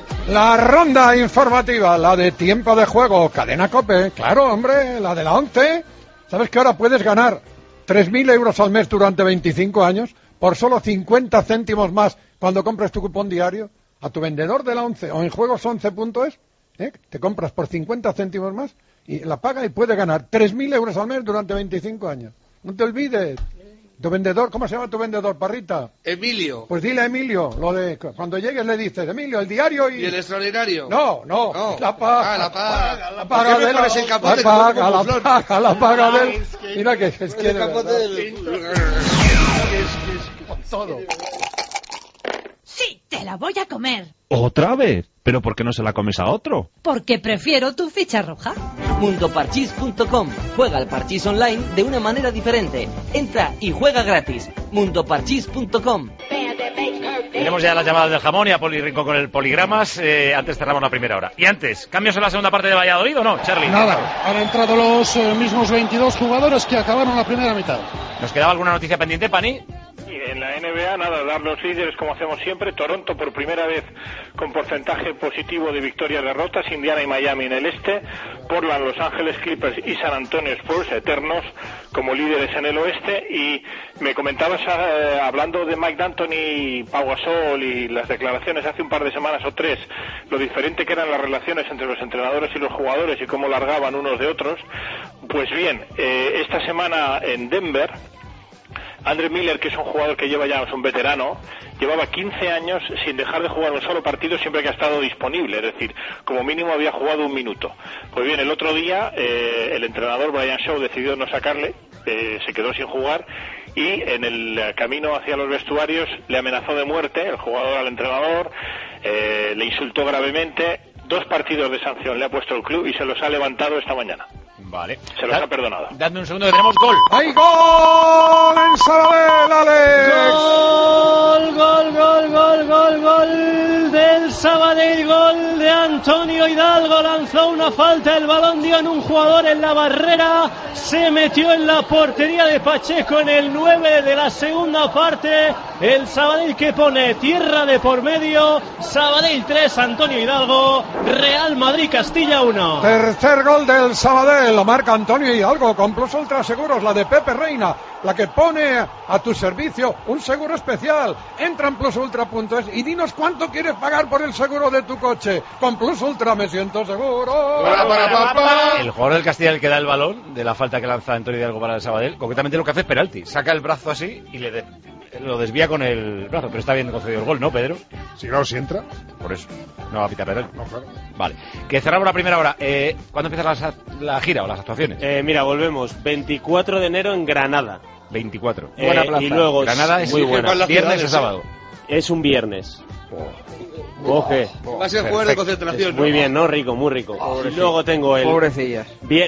[SPEAKER 2] La ronda informativa, la de tiempo de juego, Cadena COPE, claro, hombre, la de la 11. ¿Sabes que ahora puedes ganar 3.000 euros al mes durante 25 años por solo 50 céntimos más cuando compres tu cupón diario a tu vendedor de la 11 o en juegos11.es? Te compras por 50 céntimos más y la paga y puede ganar 3.000 euros al mes durante 25 años. No te olvides. Tu vendedor, ¿cómo se llama tu vendedor, Parrita?
[SPEAKER 14] Emilio.
[SPEAKER 2] Pues dile a Emilio, lo de cuando llegues le dices, Emilio, el diario
[SPEAKER 14] ¿Y el extraordinario?
[SPEAKER 2] No, la paga.
[SPEAKER 14] La paga.
[SPEAKER 2] La paga de la paga del... Mira que es que... Todo.
[SPEAKER 5] Sí, te la voy a comer.
[SPEAKER 6] ¿Otra vez? ¿Pero por qué no se la comes a otro?
[SPEAKER 5] Porque prefiero tu ficha roja.
[SPEAKER 10] Mundoparchís.com. Juega al parchís online de una manera diferente. Entra y juega gratis. Mundoparchís.com.
[SPEAKER 1] Tenemos ya las llamadas del jamón y a Poli Rincón con el poligramas. Antes cerramos la primera hora. Y antes, ¿cambios en la segunda parte de Valladolid o no, Charlie?
[SPEAKER 7] Nada, han entrado los mismos 22 jugadores que acabaron la primera mitad.
[SPEAKER 1] ¿Nos quedaba alguna noticia pendiente, Pani?
[SPEAKER 17] Y en la NBA, nada, dar los líderes como hacemos siempre. Toronto por primera vez con porcentaje positivo de victorias-derrotas. Indiana y Miami en el este. Portland, Los Ángeles Clippers y San Antonio Spurs, eternos como líderes en el oeste. Y me comentabas, hablando de Mike D'Antoni y Pau Gasol y las declaraciones hace un par de semanas o tres, lo diferente que eran las relaciones entre los entrenadores y los jugadores y cómo largaban unos de otros. Pues bien, esta semana en Denver, Andre Miller, que es un jugador que lleva ya, es un veterano, llevaba 15 años sin dejar de jugar un solo partido siempre que ha estado disponible, es decir, como mínimo había jugado un minuto. Pues bien, el otro día el entrenador Brian Shaw decidió no sacarle, se quedó sin jugar y en el camino hacia los vestuarios le amenazó de muerte el jugador al entrenador, le insultó gravemente, 2 partidos de sanción le ha puesto el club y se los ha levantado esta mañana.
[SPEAKER 1] Vale.
[SPEAKER 17] Se los ha perdonado.
[SPEAKER 1] Dadme un segundo que tenemos gol.
[SPEAKER 2] ¡Hay gol en Sabadell, Alex!
[SPEAKER 19] Gol del Sabadell, gol de Antonio Hidalgo. Lanzó una falta, el balón dio en un jugador en la barrera, se metió en la portería de Pacheco en el 9 de la segunda parte. El Sabadell que pone tierra de por medio. Sabadell 3, Antonio Hidalgo. Real Madrid Castilla 1.
[SPEAKER 2] Tercer gol del Sabadell, lo marca Antonio Hidalgo con Plus Ultra Seguros, la de Pepe Reina, la que pone a tu servicio un seguro especial. Entra en plusultra.es y dinos cuánto quieres pagar por el seguro de tu coche. Con Plus Ultra me siento seguro.
[SPEAKER 1] El jugador del Castilla, el que da el balón de la falta que lanza Antonio Hidalgo para el Sabadell, concretamente lo que hace es penalti. Saca el brazo así y lo desvía con el brazo, pero está bien concedido el gol, ¿no, Pedro?
[SPEAKER 2] Sí, claro, si entra.
[SPEAKER 1] Por eso, no va a pitar penalti.
[SPEAKER 2] No, claro.
[SPEAKER 1] Vale, que cerramos la primera hora. ¿Cuándo empieza la gira o las actuaciones?
[SPEAKER 4] Mira, volvemos 24 de enero en Granada.
[SPEAKER 1] 24.
[SPEAKER 4] Buena plaza. Y luego
[SPEAKER 1] Granada es
[SPEAKER 4] muy buena.
[SPEAKER 1] ¿Viernes o sábado?
[SPEAKER 4] Es un viernes. Oje.
[SPEAKER 14] Va a ser jueves de concentración, ¿no?
[SPEAKER 4] Muy bien, ¿no? Rico, muy rico. Y luego tengo
[SPEAKER 13] Pobrecillas.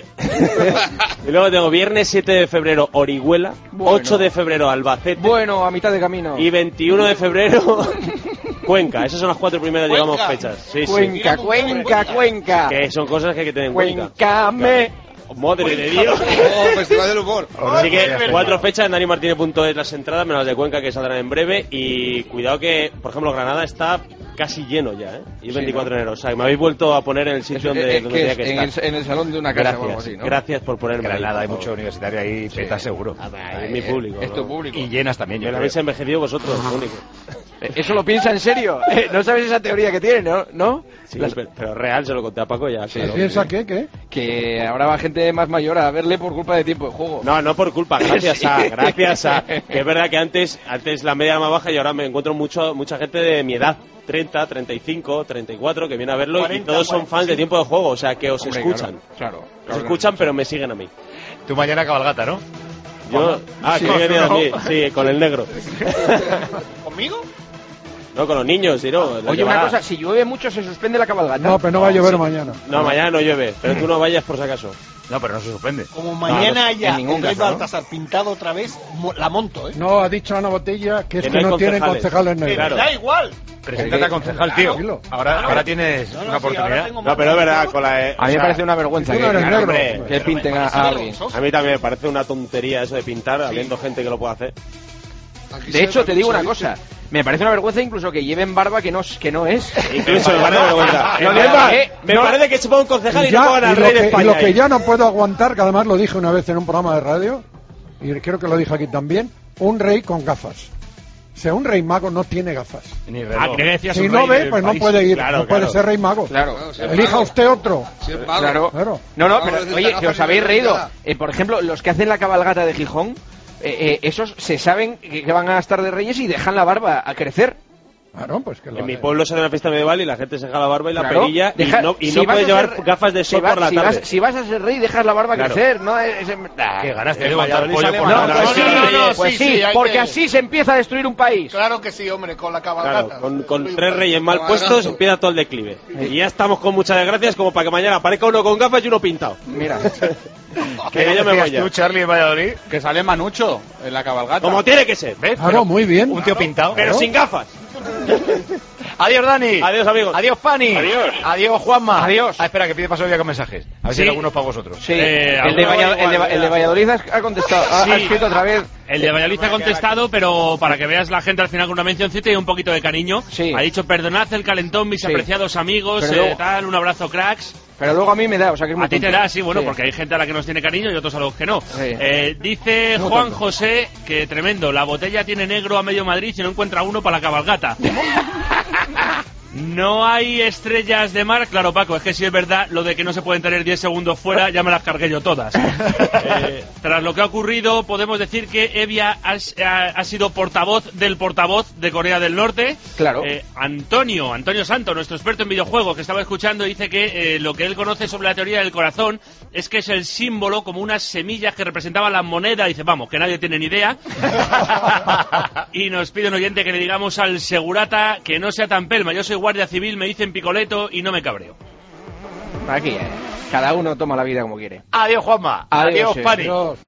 [SPEAKER 4] Y luego tengo viernes 7 de febrero Orihuela, 8 de febrero Albacete.
[SPEAKER 13] Bueno, a mitad de camino.
[SPEAKER 4] Y 21 de febrero Cuenca. Esas son las 4 primeras, digamos, fechas. Sí,
[SPEAKER 13] Cuenca,
[SPEAKER 4] sí.
[SPEAKER 13] Cuenca.
[SPEAKER 4] Que son cosas que hay que tener en cuenta.
[SPEAKER 13] Cuéncame.
[SPEAKER 4] Madre de Dios.
[SPEAKER 14] Festival del humor.
[SPEAKER 4] Así que 4 fechas en DaniMartinez.es las entradas, menos las de Cuenca que saldrán en breve. Y cuidado que, por ejemplo, Granada está casi lleno ya, ¿eh? Y 24 de enero. O sea, me habéis vuelto a poner en el sitio donde tenía que estar.
[SPEAKER 13] En el salón de una casa.
[SPEAKER 4] Gracias,
[SPEAKER 13] así, ¿no?
[SPEAKER 4] Gracias por ponerme
[SPEAKER 1] Granada
[SPEAKER 4] ahí,
[SPEAKER 1] hay mucho universitario ahí, peta seguro.
[SPEAKER 4] Es mi público.
[SPEAKER 13] Es tu público.
[SPEAKER 1] Y llenas también.
[SPEAKER 4] Me lo habéis envejecido vosotros, único.
[SPEAKER 13] ¿Eso lo piensa en serio? ¿No sabes esa teoría que tiene, no?
[SPEAKER 4] Sí, pero real, se lo conté a Paco ya.
[SPEAKER 13] Sí,
[SPEAKER 4] claro.
[SPEAKER 2] ¿Piensa qué?
[SPEAKER 13] Que ahora va gente más mayor a verle por culpa de tiempo de juego.
[SPEAKER 4] No por culpa, gracias a que es verdad que antes la media era más baja y ahora me encuentro mucha gente de mi edad, 30, 35, 34, que viene a verlo 40, y todos son fans de tiempo de juego, o sea que os escuchan.
[SPEAKER 13] Claro.
[SPEAKER 4] Os escuchan, pero me siguen a mí.
[SPEAKER 1] Tú mañana cabalgata, ¿no?
[SPEAKER 4] Yo,
[SPEAKER 1] sí,
[SPEAKER 4] que viene a mí, sí, con el negro.
[SPEAKER 14] ¿Conmigo?
[SPEAKER 4] No, con los niños, ¿no?
[SPEAKER 13] Oye, una cosa, si llueve mucho se suspende la cabalgata.
[SPEAKER 2] No, pero no va a llover mañana.
[SPEAKER 4] No, mañana no llueve, pero tú no vayas por si acaso.
[SPEAKER 1] No, pero no se suspende.
[SPEAKER 14] Como mañana haya
[SPEAKER 13] el rey
[SPEAKER 14] Baltasar pintado otra vez, la monto, ¿eh?
[SPEAKER 2] No, ha dicho Ana Botella que es que no tienen concejales negros.
[SPEAKER 14] Claro. Da igual.
[SPEAKER 1] Preséntate a concejal, tío. Ahora tienes una oportunidad.
[SPEAKER 4] No, pero es verdad, con la...
[SPEAKER 13] A mí me parece una vergüenza que pinten a alguien.
[SPEAKER 4] A mí también me parece una tontería eso de pintar, habiendo gente que lo puede hacer.
[SPEAKER 13] De hecho, te digo una cosa. Me parece una vergüenza incluso que lleven barba que no es.
[SPEAKER 4] Incluso me parece vergüenza. Me parece que se ponga un concejal y no pongan al rey de España.
[SPEAKER 2] Y lo que ya no puedo aguantar, que además lo dije una vez en un programa de radio, y creo que lo dije aquí también, un rey con gafas. O sea, un rey mago no tiene gafas.
[SPEAKER 1] Ni reloj.
[SPEAKER 2] Si no ve, pues no puede ir, no puede ser rey mago.
[SPEAKER 13] Claro.
[SPEAKER 2] Elija usted otro.
[SPEAKER 13] Claro. No, pero oye, que os habéis reído. Por ejemplo, los que hacen la cabalgata de Gijón, esos se saben que van a estar de reyes y dejan la barba a crecer.
[SPEAKER 2] Claro, pues que
[SPEAKER 4] en mi pueblo se hace una fiesta medieval y la gente se deja la barba y la
[SPEAKER 13] Claro.
[SPEAKER 4] perilla
[SPEAKER 13] Deja-
[SPEAKER 4] y
[SPEAKER 13] si
[SPEAKER 4] no
[SPEAKER 13] vas
[SPEAKER 4] puedes
[SPEAKER 13] a
[SPEAKER 4] llevar
[SPEAKER 13] ser-
[SPEAKER 4] gafas de sol por la tarde.
[SPEAKER 13] Si vas a ser rey, dejas la barba
[SPEAKER 4] Claro.
[SPEAKER 13] crecer, ¿no?
[SPEAKER 1] Qué ganas te
[SPEAKER 4] En
[SPEAKER 1] de montar
[SPEAKER 4] Valladolid
[SPEAKER 1] pollo
[SPEAKER 4] sale
[SPEAKER 1] por
[SPEAKER 4] mal.
[SPEAKER 1] la
[SPEAKER 4] No,
[SPEAKER 1] tarde.
[SPEAKER 13] Pues sí,
[SPEAKER 14] hay
[SPEAKER 13] porque
[SPEAKER 14] que-
[SPEAKER 13] así se empieza a destruir un país.
[SPEAKER 14] Claro que sí, hombre, con la cabalgata.
[SPEAKER 4] Claro, con 3 reyes mal puestos empieza todo el declive. Y ya estamos con muchas desgracias como para que mañana aparezca uno con gafas y uno pintado.
[SPEAKER 13] Mira.
[SPEAKER 4] Que yo me voy ya.
[SPEAKER 1] tú, Charlie, en Valladolid?
[SPEAKER 28] Que sale Manucho en la cabalgata.
[SPEAKER 4] Como tiene que ser.
[SPEAKER 1] ¿Ves?
[SPEAKER 2] Claro, muy bien.
[SPEAKER 1] Un tío pintado.
[SPEAKER 4] Pero sin gafas.
[SPEAKER 1] Adiós, Dani.
[SPEAKER 4] Adiós, amigos.
[SPEAKER 1] Adiós, Pani.
[SPEAKER 17] Adiós.
[SPEAKER 1] Adiós, Juanma.
[SPEAKER 13] Adiós.
[SPEAKER 1] Espera, que pide paso ya con mensajes. A ver si
[SPEAKER 27] Sí.
[SPEAKER 1] hay algunos para vosotros.
[SPEAKER 13] Sí, el de
[SPEAKER 27] alguno
[SPEAKER 13] el de Valladolid ha contestado, ha
[SPEAKER 27] Sí.
[SPEAKER 13] escrito otra vez.
[SPEAKER 27] El de Valladolid ha contestado, pero para que veas la gente al final con una mencioncita y un poquito de cariño.
[SPEAKER 13] Sí.
[SPEAKER 27] Ha dicho, perdonad el calentón, mis
[SPEAKER 13] Sí.
[SPEAKER 27] apreciados amigos,
[SPEAKER 13] Pero luego-
[SPEAKER 27] tal, un abrazo, cracks.
[SPEAKER 13] Pero luego a mí me da, o sea que es muy
[SPEAKER 27] A ti te
[SPEAKER 13] tonto.
[SPEAKER 27] da, sí, bueno,
[SPEAKER 13] Sí.
[SPEAKER 27] porque hay gente a la que nos tiene cariño y otros a los que no.
[SPEAKER 13] Sí.
[SPEAKER 27] Dice
[SPEAKER 13] Muy
[SPEAKER 27] Juan
[SPEAKER 13] tonto.
[SPEAKER 27] José que tremendo, la botella tiene negro a medio Madrid y no encuentra uno para la cabalgata. No hay estrellas de mar, claro, Paco, es que si es verdad lo de que no se pueden tener 10 segundos fuera, ya me las cargué yo todas. Tras lo que ha ocurrido, podemos decir que Evia ha sido portavoz de Corea del Norte.
[SPEAKER 13] Claro.
[SPEAKER 27] Antonio Santo, nuestro experto en videojuegos, que estaba escuchando, dice que lo que él conoce sobre la teoría del corazón es que es el símbolo como unas semillas que representaban la moneda. Dice, vamos, que nadie tiene ni idea. Y nos pide un oyente que le digamos al segurata que no sea tan pelma. Yo soy guardia civil, me dicen picoleto y no me cabreo.
[SPEAKER 13] Aquí, cada uno toma la vida como quiere.
[SPEAKER 1] Adiós, Juanma.
[SPEAKER 13] Adiós,
[SPEAKER 1] Adiós,
[SPEAKER 13] sí.
[SPEAKER 1] Pani.
[SPEAKER 2] Adiós.